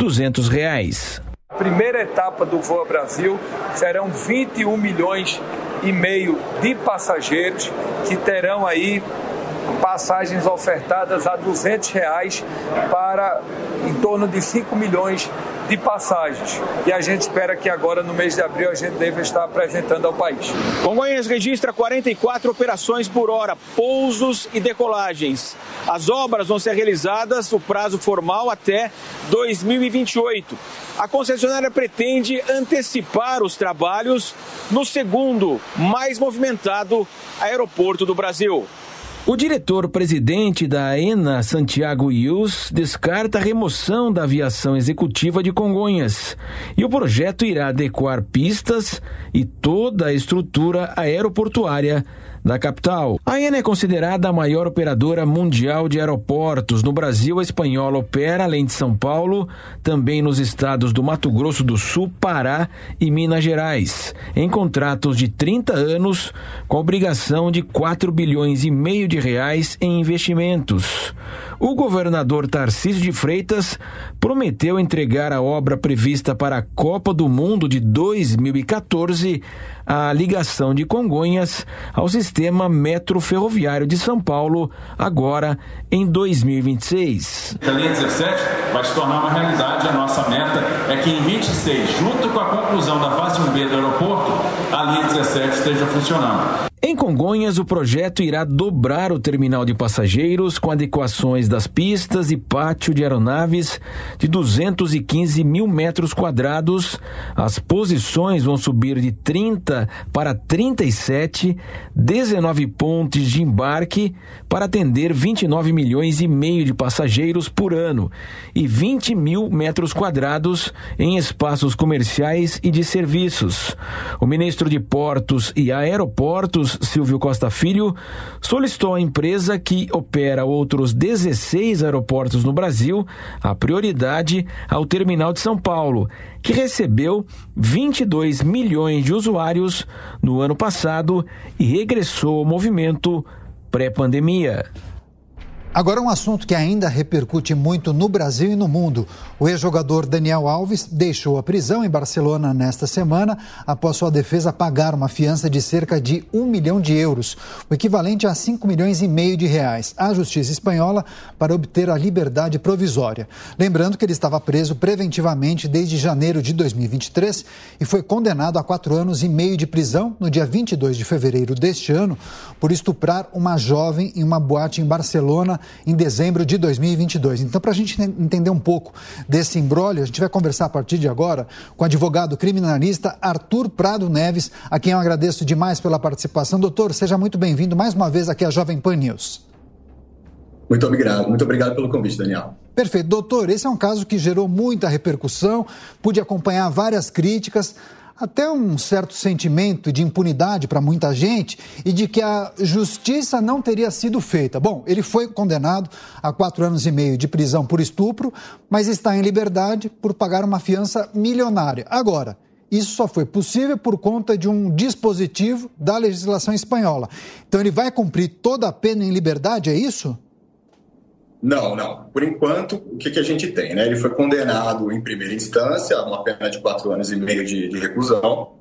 R$200. A primeira etapa do Voa Brasil serão 21 milhões e meio de passageiros que terão aí passagens ofertadas a R$200 para em torno de 5 milhões de passagens. E a gente espera que agora, no mês de abril, a gente deva estar apresentando ao país. Congonhas registra 44 operações por hora, pousos e decolagens. As obras vão ser realizadas no prazo formal até 2028. A concessionária pretende antecipar os trabalhos no segundo mais movimentado aeroporto do Brasil. O diretor-presidente da Aena, Santiago Yus, descarta a remoção da aviação executiva de Congonhas. E o projeto irá adequar pistas e toda a estrutura aeroportuária da capital. A Aena é considerada a maior operadora mundial de aeroportos. No Brasil, a espanhola opera, além de São Paulo, também nos estados do Mato Grosso do Sul, Pará e Minas Gerais, em contratos de 30 anos, com obrigação de 4 bilhões e meio de reais em investimentos. O governador Tarcísio de Freitas prometeu entregar a obra prevista para a Copa do Mundo de 2014, a ligação de Congonhas ao sistema metroferroviário de São Paulo, agora em 2026. A linha 17 vai se tornar uma realidade. A nossa meta é que em 26, junto com a conclusão da fase 1B do aeroporto, a linha 17 esteja funcionando. Em Congonhas, o projeto irá dobrar o terminal de passageiros com adequações das pistas e pátio de aeronaves de 215 mil metros quadrados. As posições vão subir de 30 para 37, 19 pontes de embarque para atender 29 milhões e meio de passageiros por ano e 20 mil metros quadrados em espaços comerciais e de serviços. O ministro de Portos e Aeroportos, Silvio Costa Filho, solicitou à empresa que opera outros 16 aeroportos no Brasil a prioridade ao terminal de São Paulo, que recebeu 22 milhões de usuários no ano passado e regressou ao movimento pré-pandemia. Agora um assunto que ainda repercute muito no Brasil e no mundo. O ex-jogador Daniel Alves deixou a prisão em Barcelona nesta semana após sua defesa pagar uma fiança de cerca de 1 milhão de euros, o equivalente a 5 milhões e meio de reais, à justiça espanhola para obter a liberdade provisória. Lembrando que ele estava preso preventivamente desde janeiro de 2023 e foi condenado a 4 anos e meio de prisão no dia 22 de fevereiro deste ano por estuprar uma jovem em uma boate em Barcelona em dezembro de 2022. Então, para a gente entender um pouco desse imbróglio, a gente vai conversar a partir de agora com o advogado criminalista Arthur Prado Neves, a quem eu agradeço demais pela participação. Doutor, seja muito bem-vindo mais uma vez aqui à Jovem Pan News. Muito obrigado pelo convite, Daniel. Perfeito. Doutor, esse é um caso que gerou muita repercussão, pude acompanhar várias críticas, até um certo sentimento de impunidade para muita gente e de que a justiça não teria sido feita. Bom, ele foi condenado a 4 anos e meio de prisão por estupro, mas está em liberdade por pagar uma fiança milionária. Agora, isso só foi possível por conta de um dispositivo da legislação espanhola. Então, ele vai cumprir toda a pena em liberdade, é isso? Não. Por enquanto, o que a gente tem, né? Ele foi condenado em primeira instância a uma pena de 4 anos e meio de reclusão.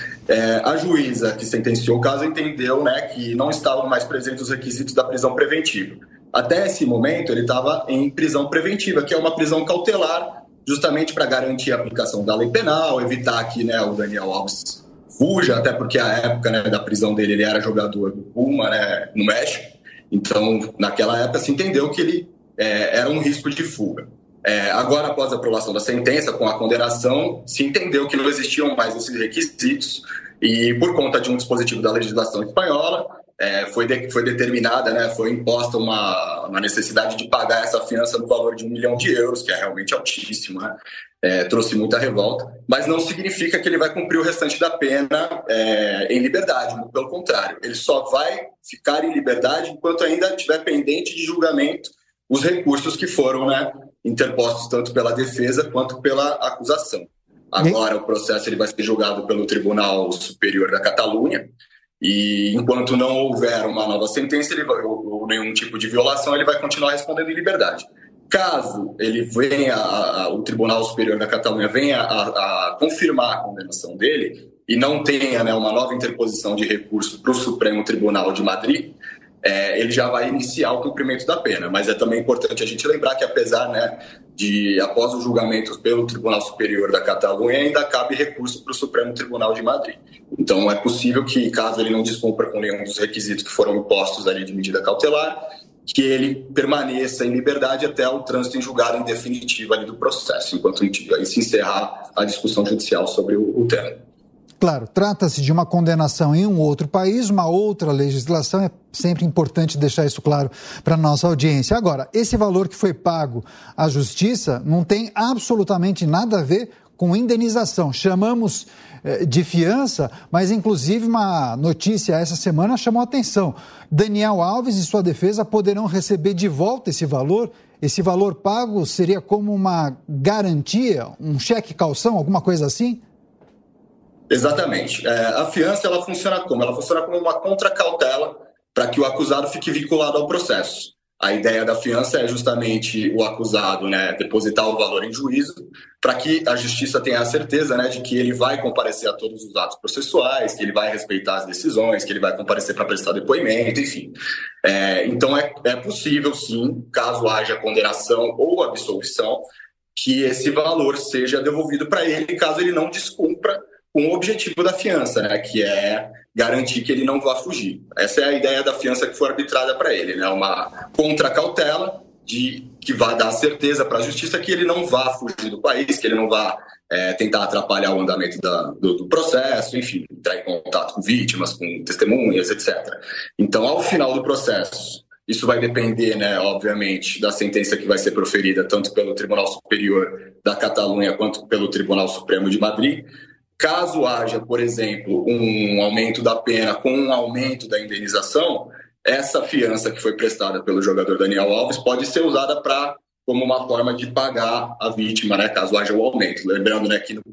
A juíza que sentenciou o caso entendeu, né, que não estavam mais presentes os requisitos da prisão preventiva. Até esse momento, ele estava em prisão preventiva, que é uma prisão cautelar, justamente para garantir a aplicação da lei penal, evitar que, né, o Daniel Alves fuja, até porque a época, né, da prisão dele, ele era jogador do Puma, né, no México. Então, naquela época, se entendeu que ele era um risco de fuga. Agora, após a aprovação da sentença, com a condenação, se entendeu que não existiam mais esses requisitos e, por conta de um dispositivo da legislação espanhola, foi determinada, né, foi imposta uma necessidade de pagar essa fiança no valor de 1 milhão de euros, que é realmente altíssimo, né? Trouxe muita revolta, mas não significa que ele vai cumprir o restante da pena em liberdade, pelo contrário, ele só vai ficar em liberdade enquanto ainda estiver pendente de julgamento os recursos que foram, né, interpostos tanto pela defesa quanto pela acusação. Agora o processo ele vai ser julgado pelo Tribunal Superior da Catalunha e enquanto não houver uma nova sentença ou nenhum tipo de violação, ele vai continuar respondendo em liberdade. Caso ele venha, o Tribunal Superior da Catalunha venha a confirmar a condenação dele e não tenha, né, uma nova interposição de recurso para o Supremo Tribunal de Madrid, ele já vai iniciar o cumprimento da pena. Mas é também importante a gente lembrar que, apesar, né, após os julgamentos pelo Tribunal Superior da Catalunha, ainda cabe recurso para o Supremo Tribunal de Madrid. Então é possível que, caso ele não descumpra com nenhum dos requisitos que foram impostos ali de medida cautelar, que ele permaneça em liberdade até o trânsito em julgado em definitivo ali do processo, enquanto se encerrar a discussão judicial sobre o tema. Claro, trata-se de uma condenação em um outro país, uma outra legislação, é sempre importante deixar isso claro para a nossa audiência. Agora, esse valor que foi pago à justiça não tem absolutamente nada a ver com indenização. Chamamos de fiança, mas inclusive uma notícia essa semana chamou a atenção. Daniel Alves e sua defesa poderão receber de volta esse valor. Esse valor pago seria como uma garantia, um cheque calção, alguma coisa assim? Exatamente. A fiança ela funciona como? Ela funciona como uma contracautela para que o acusado fique vinculado ao processo. A ideia da fiança é justamente o acusado, né, depositar o valor em juízo para que a justiça tenha a certeza, né, de que ele vai comparecer a todos os atos processuais, que ele vai respeitar as decisões, que ele vai comparecer para prestar depoimento, enfim. Então é possível, sim, caso haja condenação ou absolvição, que esse valor seja devolvido para ele caso ele não descumpra com o objetivo da fiança, né, que é garantir que ele não vá fugir. Essa é a ideia da fiança que foi arbitrada para ele, né, uma contracautela que vai dar certeza para a justiça que ele não vá fugir do país, que ele não vá tentar atrapalhar o andamento do processo, enfim, entrar em contato com vítimas, com testemunhas, etc. Então, ao final do processo, isso vai depender, né, obviamente, da sentença que vai ser proferida tanto pelo Tribunal Superior da Catalunha quanto pelo Tribunal Supremo de Madrid. Caso haja, por exemplo, um aumento da pena com um aumento da indenização, essa fiança que foi prestada pelo jogador Daniel Alves pode ser usada como uma forma de pagar a vítima, né, caso haja o aumento. Lembrando, né, que no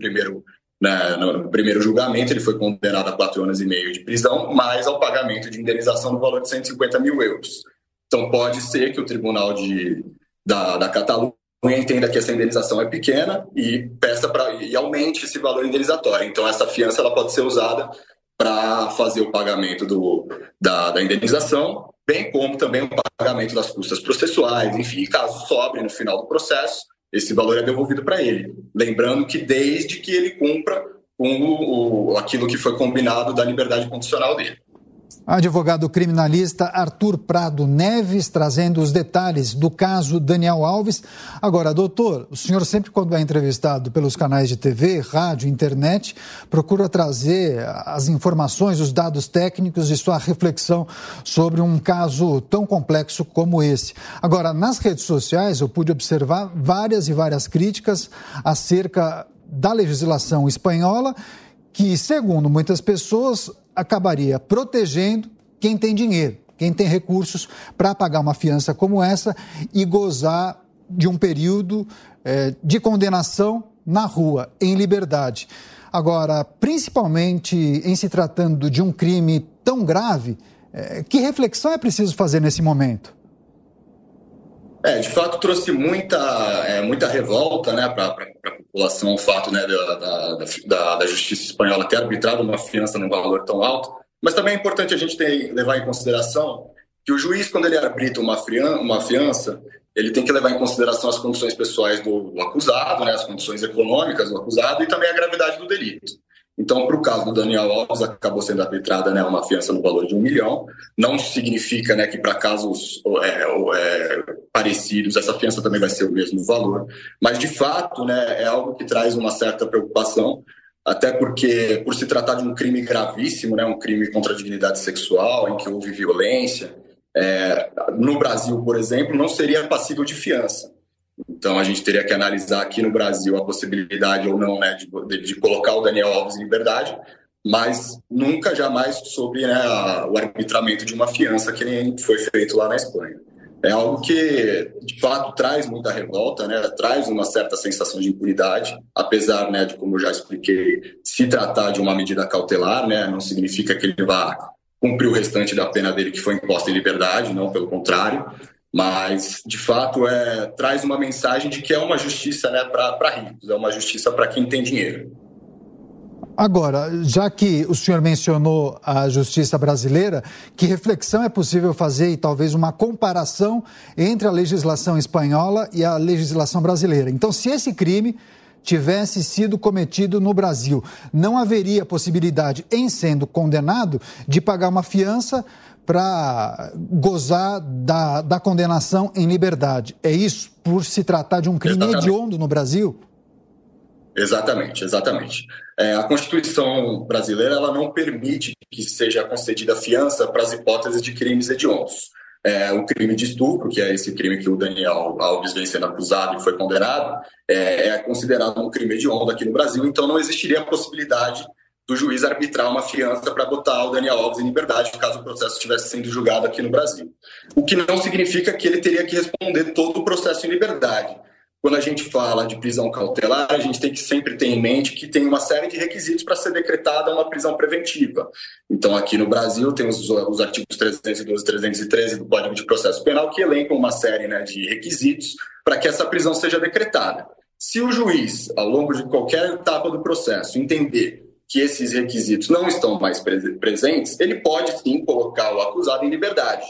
primeiro julgamento ele foi condenado a 4 anos e meio de prisão, mais ao pagamento de indenização no valor de 150 mil euros. Então, pode ser que o tribunal da Catalunha entenda que essa indenização é pequena e peça e aumente esse valor indenizatório. Então, essa fiança ela pode ser usada para fazer o pagamento da indenização, bem como também o pagamento das custas processuais, enfim, caso sobre no final do processo, esse valor é devolvido para ele. Lembrando que desde que ele cumpra com aquilo que foi combinado da liberdade condicional dele. Advogado criminalista Arthur Prado Neves, trazendo os detalhes do caso Daniel Alves. Agora, doutor, o senhor sempre quando é entrevistado pelos canais de TV, rádio, internet, procura trazer as informações, os dados técnicos e sua reflexão sobre um caso tão complexo como esse. Agora, nas redes sociais eu pude observar várias e várias críticas acerca da legislação espanhola que, segundo muitas pessoas, acabaria protegendo quem tem dinheiro, quem tem recursos para pagar uma fiança como essa e gozar de um período de condenação na rua, em liberdade. Agora, principalmente em se tratando de um crime tão grave, que reflexão é preciso fazer nesse momento? De fato, trouxe muita revolta, né, para a população o fato, né, da justiça espanhola ter arbitrado uma fiança num valor tão alto, mas também é importante a gente levar em consideração que o juiz, quando ele arbitra uma fiança, ele tem que levar em consideração as condições pessoais do acusado, né, as condições econômicas do acusado e também a gravidade do delito. Então, para o caso do Daniel Alves, acabou sendo arbitrada, né, uma fiança no valor de R$1 milhão. Não significa, né, que para casos parecidos essa fiança também vai ser o mesmo valor. Mas, de fato, né, é algo que traz uma certa preocupação, até porque, por se tratar de um crime gravíssimo, né, um crime contra a dignidade sexual, em que houve violência, no Brasil, por exemplo, não seria passível de fiança. Então, a gente teria que analisar aqui no Brasil a possibilidade ou não, né, de colocar o Daniel Alves em liberdade, mas nunca, jamais sobre, né, o arbitramento de uma fiança que nem foi feito lá na Espanha. É algo que, de fato, traz muita revolta, né, traz uma certa sensação de impunidade, apesar, né, de, como eu já expliquei, se tratar de uma medida cautelar, né, não significa que ele vá cumprir o restante da pena dele que foi imposta em liberdade, não, pelo contrário. Mas, de fato, traz uma mensagem de que é uma justiça, né, para ricos, é uma justiça para quem tem dinheiro. Agora, já que o senhor mencionou a justiça brasileira, que reflexão é possível fazer e talvez uma comparação entre a legislação espanhola e a legislação brasileira? Então, se esse crime tivesse sido cometido no Brasil, não haveria possibilidade, em sendo condenado, de pagar uma fiança para gozar da condenação em liberdade. É isso? Por se tratar de um crime hediondo no Brasil? Exatamente. A Constituição brasileira ela não permite que seja concedida fiança para as hipóteses de crimes hediondos. O crime de estupro, que é esse crime que o Daniel Alves vem sendo acusado e foi condenado, é considerado um crime hediondo aqui no Brasil, então não existiria a possibilidade do juiz arbitrar uma fiança para botar o Daniel Alves em liberdade, caso o processo estivesse sendo julgado aqui no Brasil. O que não significa que ele teria que responder todo o processo em liberdade. Quando a gente fala de prisão cautelar, a gente tem que sempre ter em mente que tem uma série de requisitos para ser decretada uma prisão preventiva. Então, aqui no Brasil, tem os artigos 312 e 313 do Código de Processo Penal que elencam uma série, né, de requisitos para que essa prisão seja decretada. Se o juiz, ao longo de qualquer etapa do processo, entender que esses requisitos não estão mais presentes, ele pode sim colocar o acusado em liberdade.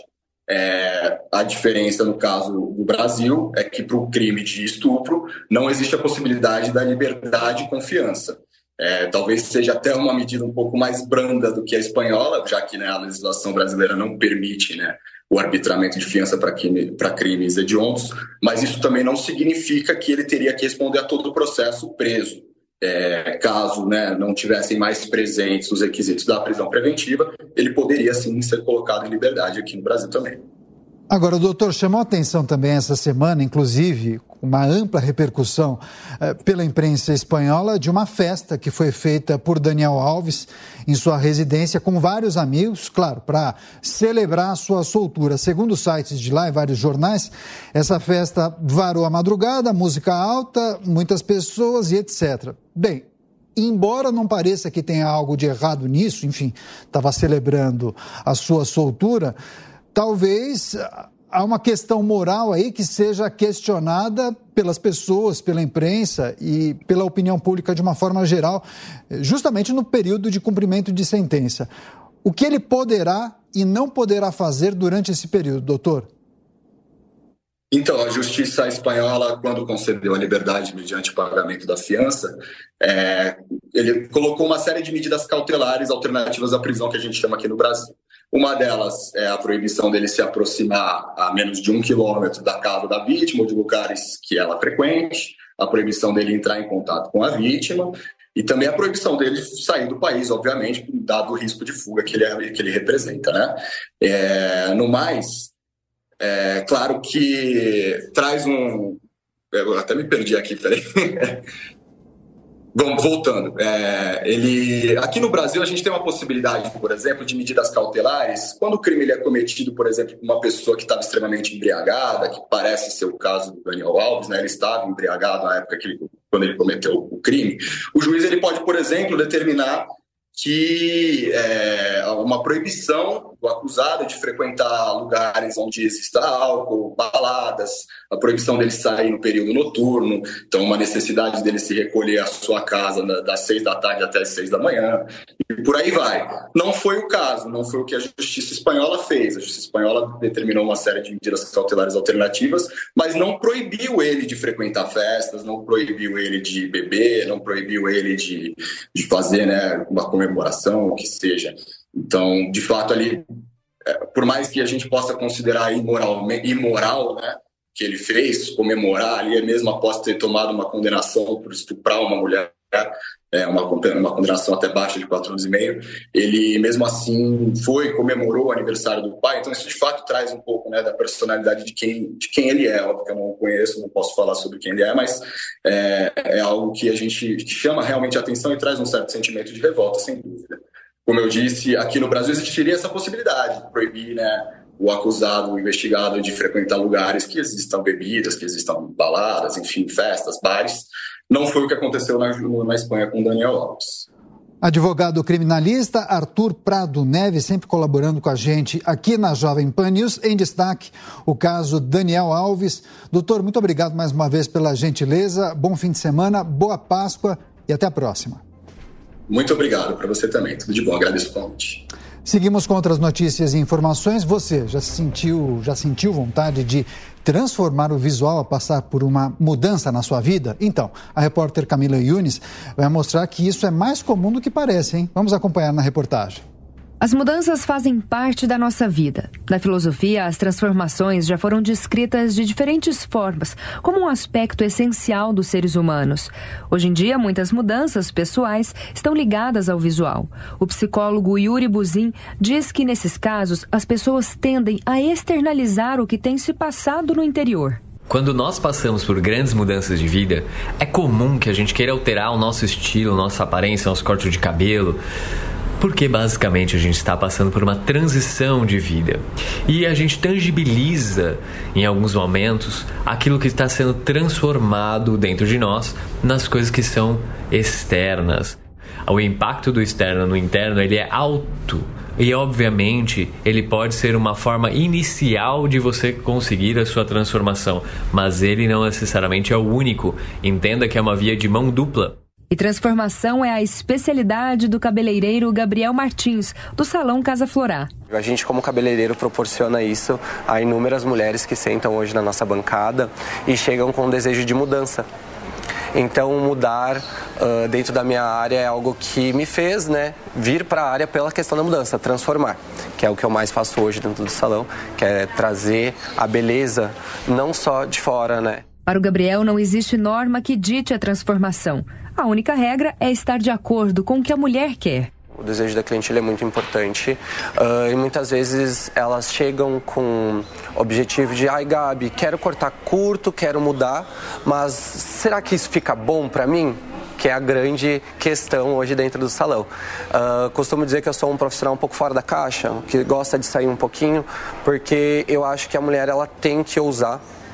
A diferença no caso do Brasil é que para o crime de estupro não existe a possibilidade da liberdade e confiança. Talvez seja até uma medida um pouco mais branda do que a espanhola, já que, né, a legislação brasileira não permite, né, o arbitramento de fiança para crimes hediondos, mas isso também não significa que ele teria que responder a todo o processo preso. Caso, né, não tivessem mais presentes os requisitos da prisão preventiva, ele poderia sim ser colocado em liberdade aqui no Brasil também. Agora, o doutor, chamou a atenção também essa semana, inclusive, uma ampla repercussão pela imprensa espanhola de uma festa que foi feita por Daniel Alves em sua residência com vários amigos, claro, para celebrar a sua soltura. Segundo os sites de lá e vários jornais, essa festa varou a madrugada, música alta, muitas pessoas e etc. Bem, embora não pareça que tenha algo de errado nisso, enfim, estava celebrando a sua soltura, talvez há uma questão moral aí que seja questionada pelas pessoas, pela imprensa e pela opinião pública de uma forma geral, justamente no período de cumprimento de sentença. O que ele poderá e não poderá fazer durante esse período, doutor? Então, a Justiça espanhola, quando concedeu a liberdade mediante pagamento da fiança, ele colocou uma série de medidas cautelares alternativas à prisão que a gente chama aqui no Brasil. Uma delas é a proibição dele se aproximar a menos de 1 quilômetro da casa da vítima ou de lugares que ela frequente, a proibição dele entrar em contato com a vítima e também a proibição dele sair do país, obviamente, dado o risco de fuga que ele representa, né? No mais, claro que traz eu até me perdi aqui, peraí. Vamos, voltando. Aqui no Brasil, a gente tem uma possibilidade, por exemplo, de medidas cautelares. Quando o crime ele é cometido, por exemplo, por uma pessoa que estava extremamente embriagada, que parece ser o caso do Daniel Alves, né? Ele estava embriagado na época quando ele cometeu o crime. O juiz ele pode, por exemplo, determinar que uma proibição do acusado de frequentar lugares onde exista álcool, baladas, a proibição dele sair no período noturno, então uma necessidade dele se recolher à sua casa das 6 da tarde até as 6 da manhã, e por aí vai. Não foi o caso, não foi o que a Justiça espanhola fez. A Justiça espanhola determinou uma série de medidas cautelares alternativas, mas não proibiu ele de frequentar festas, não proibiu ele de beber, não proibiu ele de fazer, né, uma comemoração, o que seja. Então, de fato, ali, por mais que a gente possa considerar imoral, né, que ele fez, comemorar ali, mesmo após ter tomado uma condenação por estuprar uma mulher, uma condenação até baixa de 4 anos e meio, ele mesmo assim comemorou o aniversário do pai. Então isso de fato traz um pouco, né, da personalidade de quem ele é. Óbvio que eu não conheço, não posso falar sobre quem ele é, mas é algo que a gente chama realmente a atenção e traz um certo sentimento de revolta, sem dúvida. Como eu disse, aqui no Brasil existiria essa possibilidade de proibir, né, o acusado, o investigado de frequentar lugares que existam bebidas, que existam baladas, enfim, festas, bares. Não foi o que aconteceu na Espanha com Daniel Alves. Advogado criminalista Arthur Prado Neves, sempre colaborando com a gente aqui na Jovem Pan News. Em destaque, o caso Daniel Alves. Doutor, muito obrigado mais uma vez pela gentileza. Bom fim de semana, boa Páscoa e até a próxima. Muito obrigado para você também. Tudo de bom, agradeço o convite. Seguimos com outras notícias e informações. Você já sentiu vontade de transformar o visual a passar por uma mudança na sua vida? Então, a repórter Camila Yunis vai mostrar que isso é mais comum do que parece, hein? Vamos acompanhar na reportagem. As mudanças fazem parte da nossa vida. Na filosofia, as transformações já foram descritas de diferentes formas, como um aspecto essencial dos seres humanos. Hoje em dia, muitas mudanças pessoais estão ligadas ao visual. O psicólogo Yuri Buzin diz que, nesses casos, as pessoas tendem a externalizar o que tem se passado no interior. Quando nós passamos por grandes mudanças de vida, é comum que a gente queira alterar o nosso estilo, nossa aparência, nosso corte de cabelo, porque basicamente a gente está passando por uma transição de vida e a gente tangibiliza em alguns momentos aquilo que está sendo transformado dentro de nós nas coisas que são externas. O impacto do externo no interno ele é alto e obviamente ele pode ser uma forma inicial de você conseguir a sua transformação, mas ele não necessariamente é o único. Entenda que é uma via de mão dupla. E transformação é a especialidade do cabeleireiro Gabriel Martins, do Salão Casa Florá. A gente, como cabeleireiro, proporciona isso a inúmeras mulheres que sentam hoje na nossa bancada e chegam com um desejo de mudança. Então, mudar dentro da minha área é algo que me fez, né, vir para a área pela questão da mudança, transformar, que é o que eu mais faço hoje dentro do salão, que é trazer a beleza não só de fora, né? Para o Gabriel, não existe norma que dite a transformação. A única regra é estar de acordo com o que a mulher quer. O desejo da cliente ele é muito importante e muitas vezes elas chegam com o objetivo de ai Gabi, quero cortar curto, quero mudar, mas será que isso fica bom para mim? Que é a grande questão hoje dentro do salão. Costumo dizer que eu sou um profissional um pouco fora da caixa, que gosta de sair um pouquinho, porque eu acho que a mulher ela tem que ousar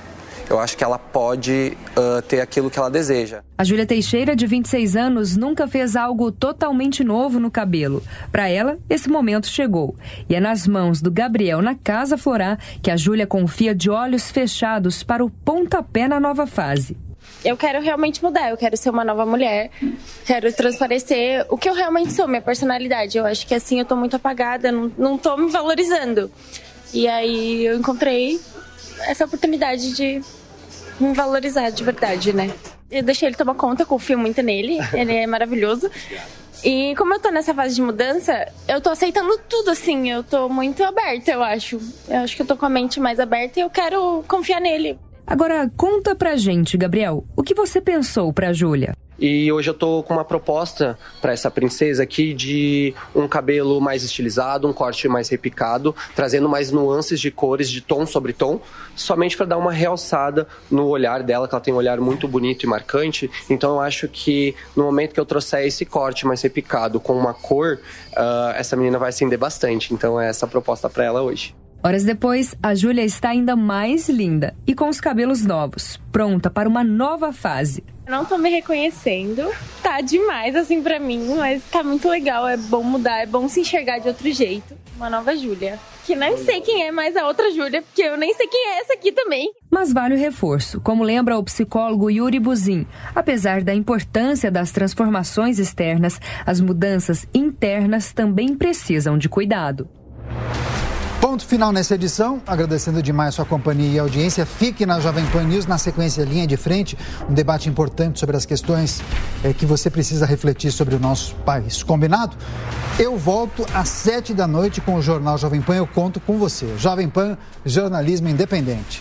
eu acho que ela pode ter aquilo que ela deseja. A Júlia Teixeira, de 26 anos, nunca fez algo totalmente novo no cabelo. Para ela, esse momento chegou. E é nas mãos do Gabriel na Casa Florá que a Júlia confia de olhos fechados para o pontapé na nova fase. Eu quero realmente mudar, eu quero ser uma nova mulher, quero transparecer o que eu realmente sou, minha personalidade. Eu acho que assim eu tô muito apagada, não tô me valorizando. E aí eu encontrei essa oportunidade de me valorizar de verdade, né? Eu deixei ele tomar conta, confio muito nele, ele é maravilhoso. E como eu tô nessa fase de mudança, eu tô aceitando tudo, assim, eu tô muito aberta, eu acho. Eu acho que eu tô com a mente mais aberta e eu quero confiar nele. Agora, conta pra gente, Gabriel, o que você pensou pra Júlia? E hoje eu tô com uma proposta para essa princesa aqui de um cabelo mais estilizado, um corte mais repicado, trazendo mais nuances de cores, de tom sobre tom, somente para dar uma realçada no olhar dela, que ela tem um olhar muito bonito e marcante. Então eu acho que no momento que eu trouxer esse corte mais repicado com uma cor, essa menina vai acender bastante. Então é essa a proposta para ela hoje. Horas depois, a Júlia está ainda mais linda e com os cabelos novos, pronta para uma nova fase. Não tô me reconhecendo, tá demais assim pra mim, mas tá muito legal, é bom mudar, é bom se enxergar de outro jeito. Uma nova Júlia, que nem sei quem é mais a outra Júlia, porque eu nem sei quem é essa aqui também. Mas vale o reforço, como lembra o psicólogo Yuri Buzin. Apesar da importância das transformações externas, as mudanças internas também precisam de cuidado. Ponto final nessa edição, agradecendo demais sua companhia e audiência. Fique na Jovem Pan News, na sequência Linha de Frente, um debate importante sobre as questões que você precisa refletir sobre o nosso país. Combinado? Eu volto às 19h com o Jornal Jovem Pan, eu conto com você. Jovem Pan, jornalismo independente.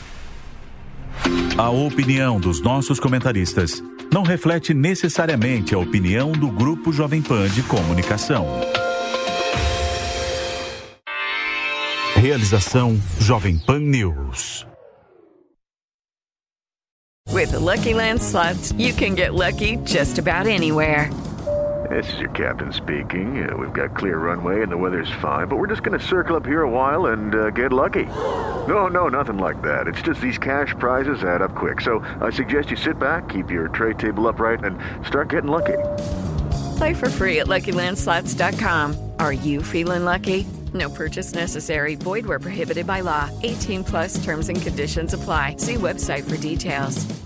A opinião dos nossos comentaristas não reflete necessariamente a opinião do Grupo Jovem Pan de Comunicação. Realização Jovem Pan News. With the Lucky Land Slots, you can get lucky just about anywhere. This is your captain speaking. We've got clear runway and the weather's fine, but we're just going to circle up here a while and get lucky. No, nothing like that. It's just these cash prizes add up quick. So I suggest you sit back, keep your tray table upright, and start getting lucky. Play for free at LuckyLandSlots.com. Are you feeling lucky? No purchase necessary. Void where prohibited by law. 18+ terms and conditions apply. See website for details.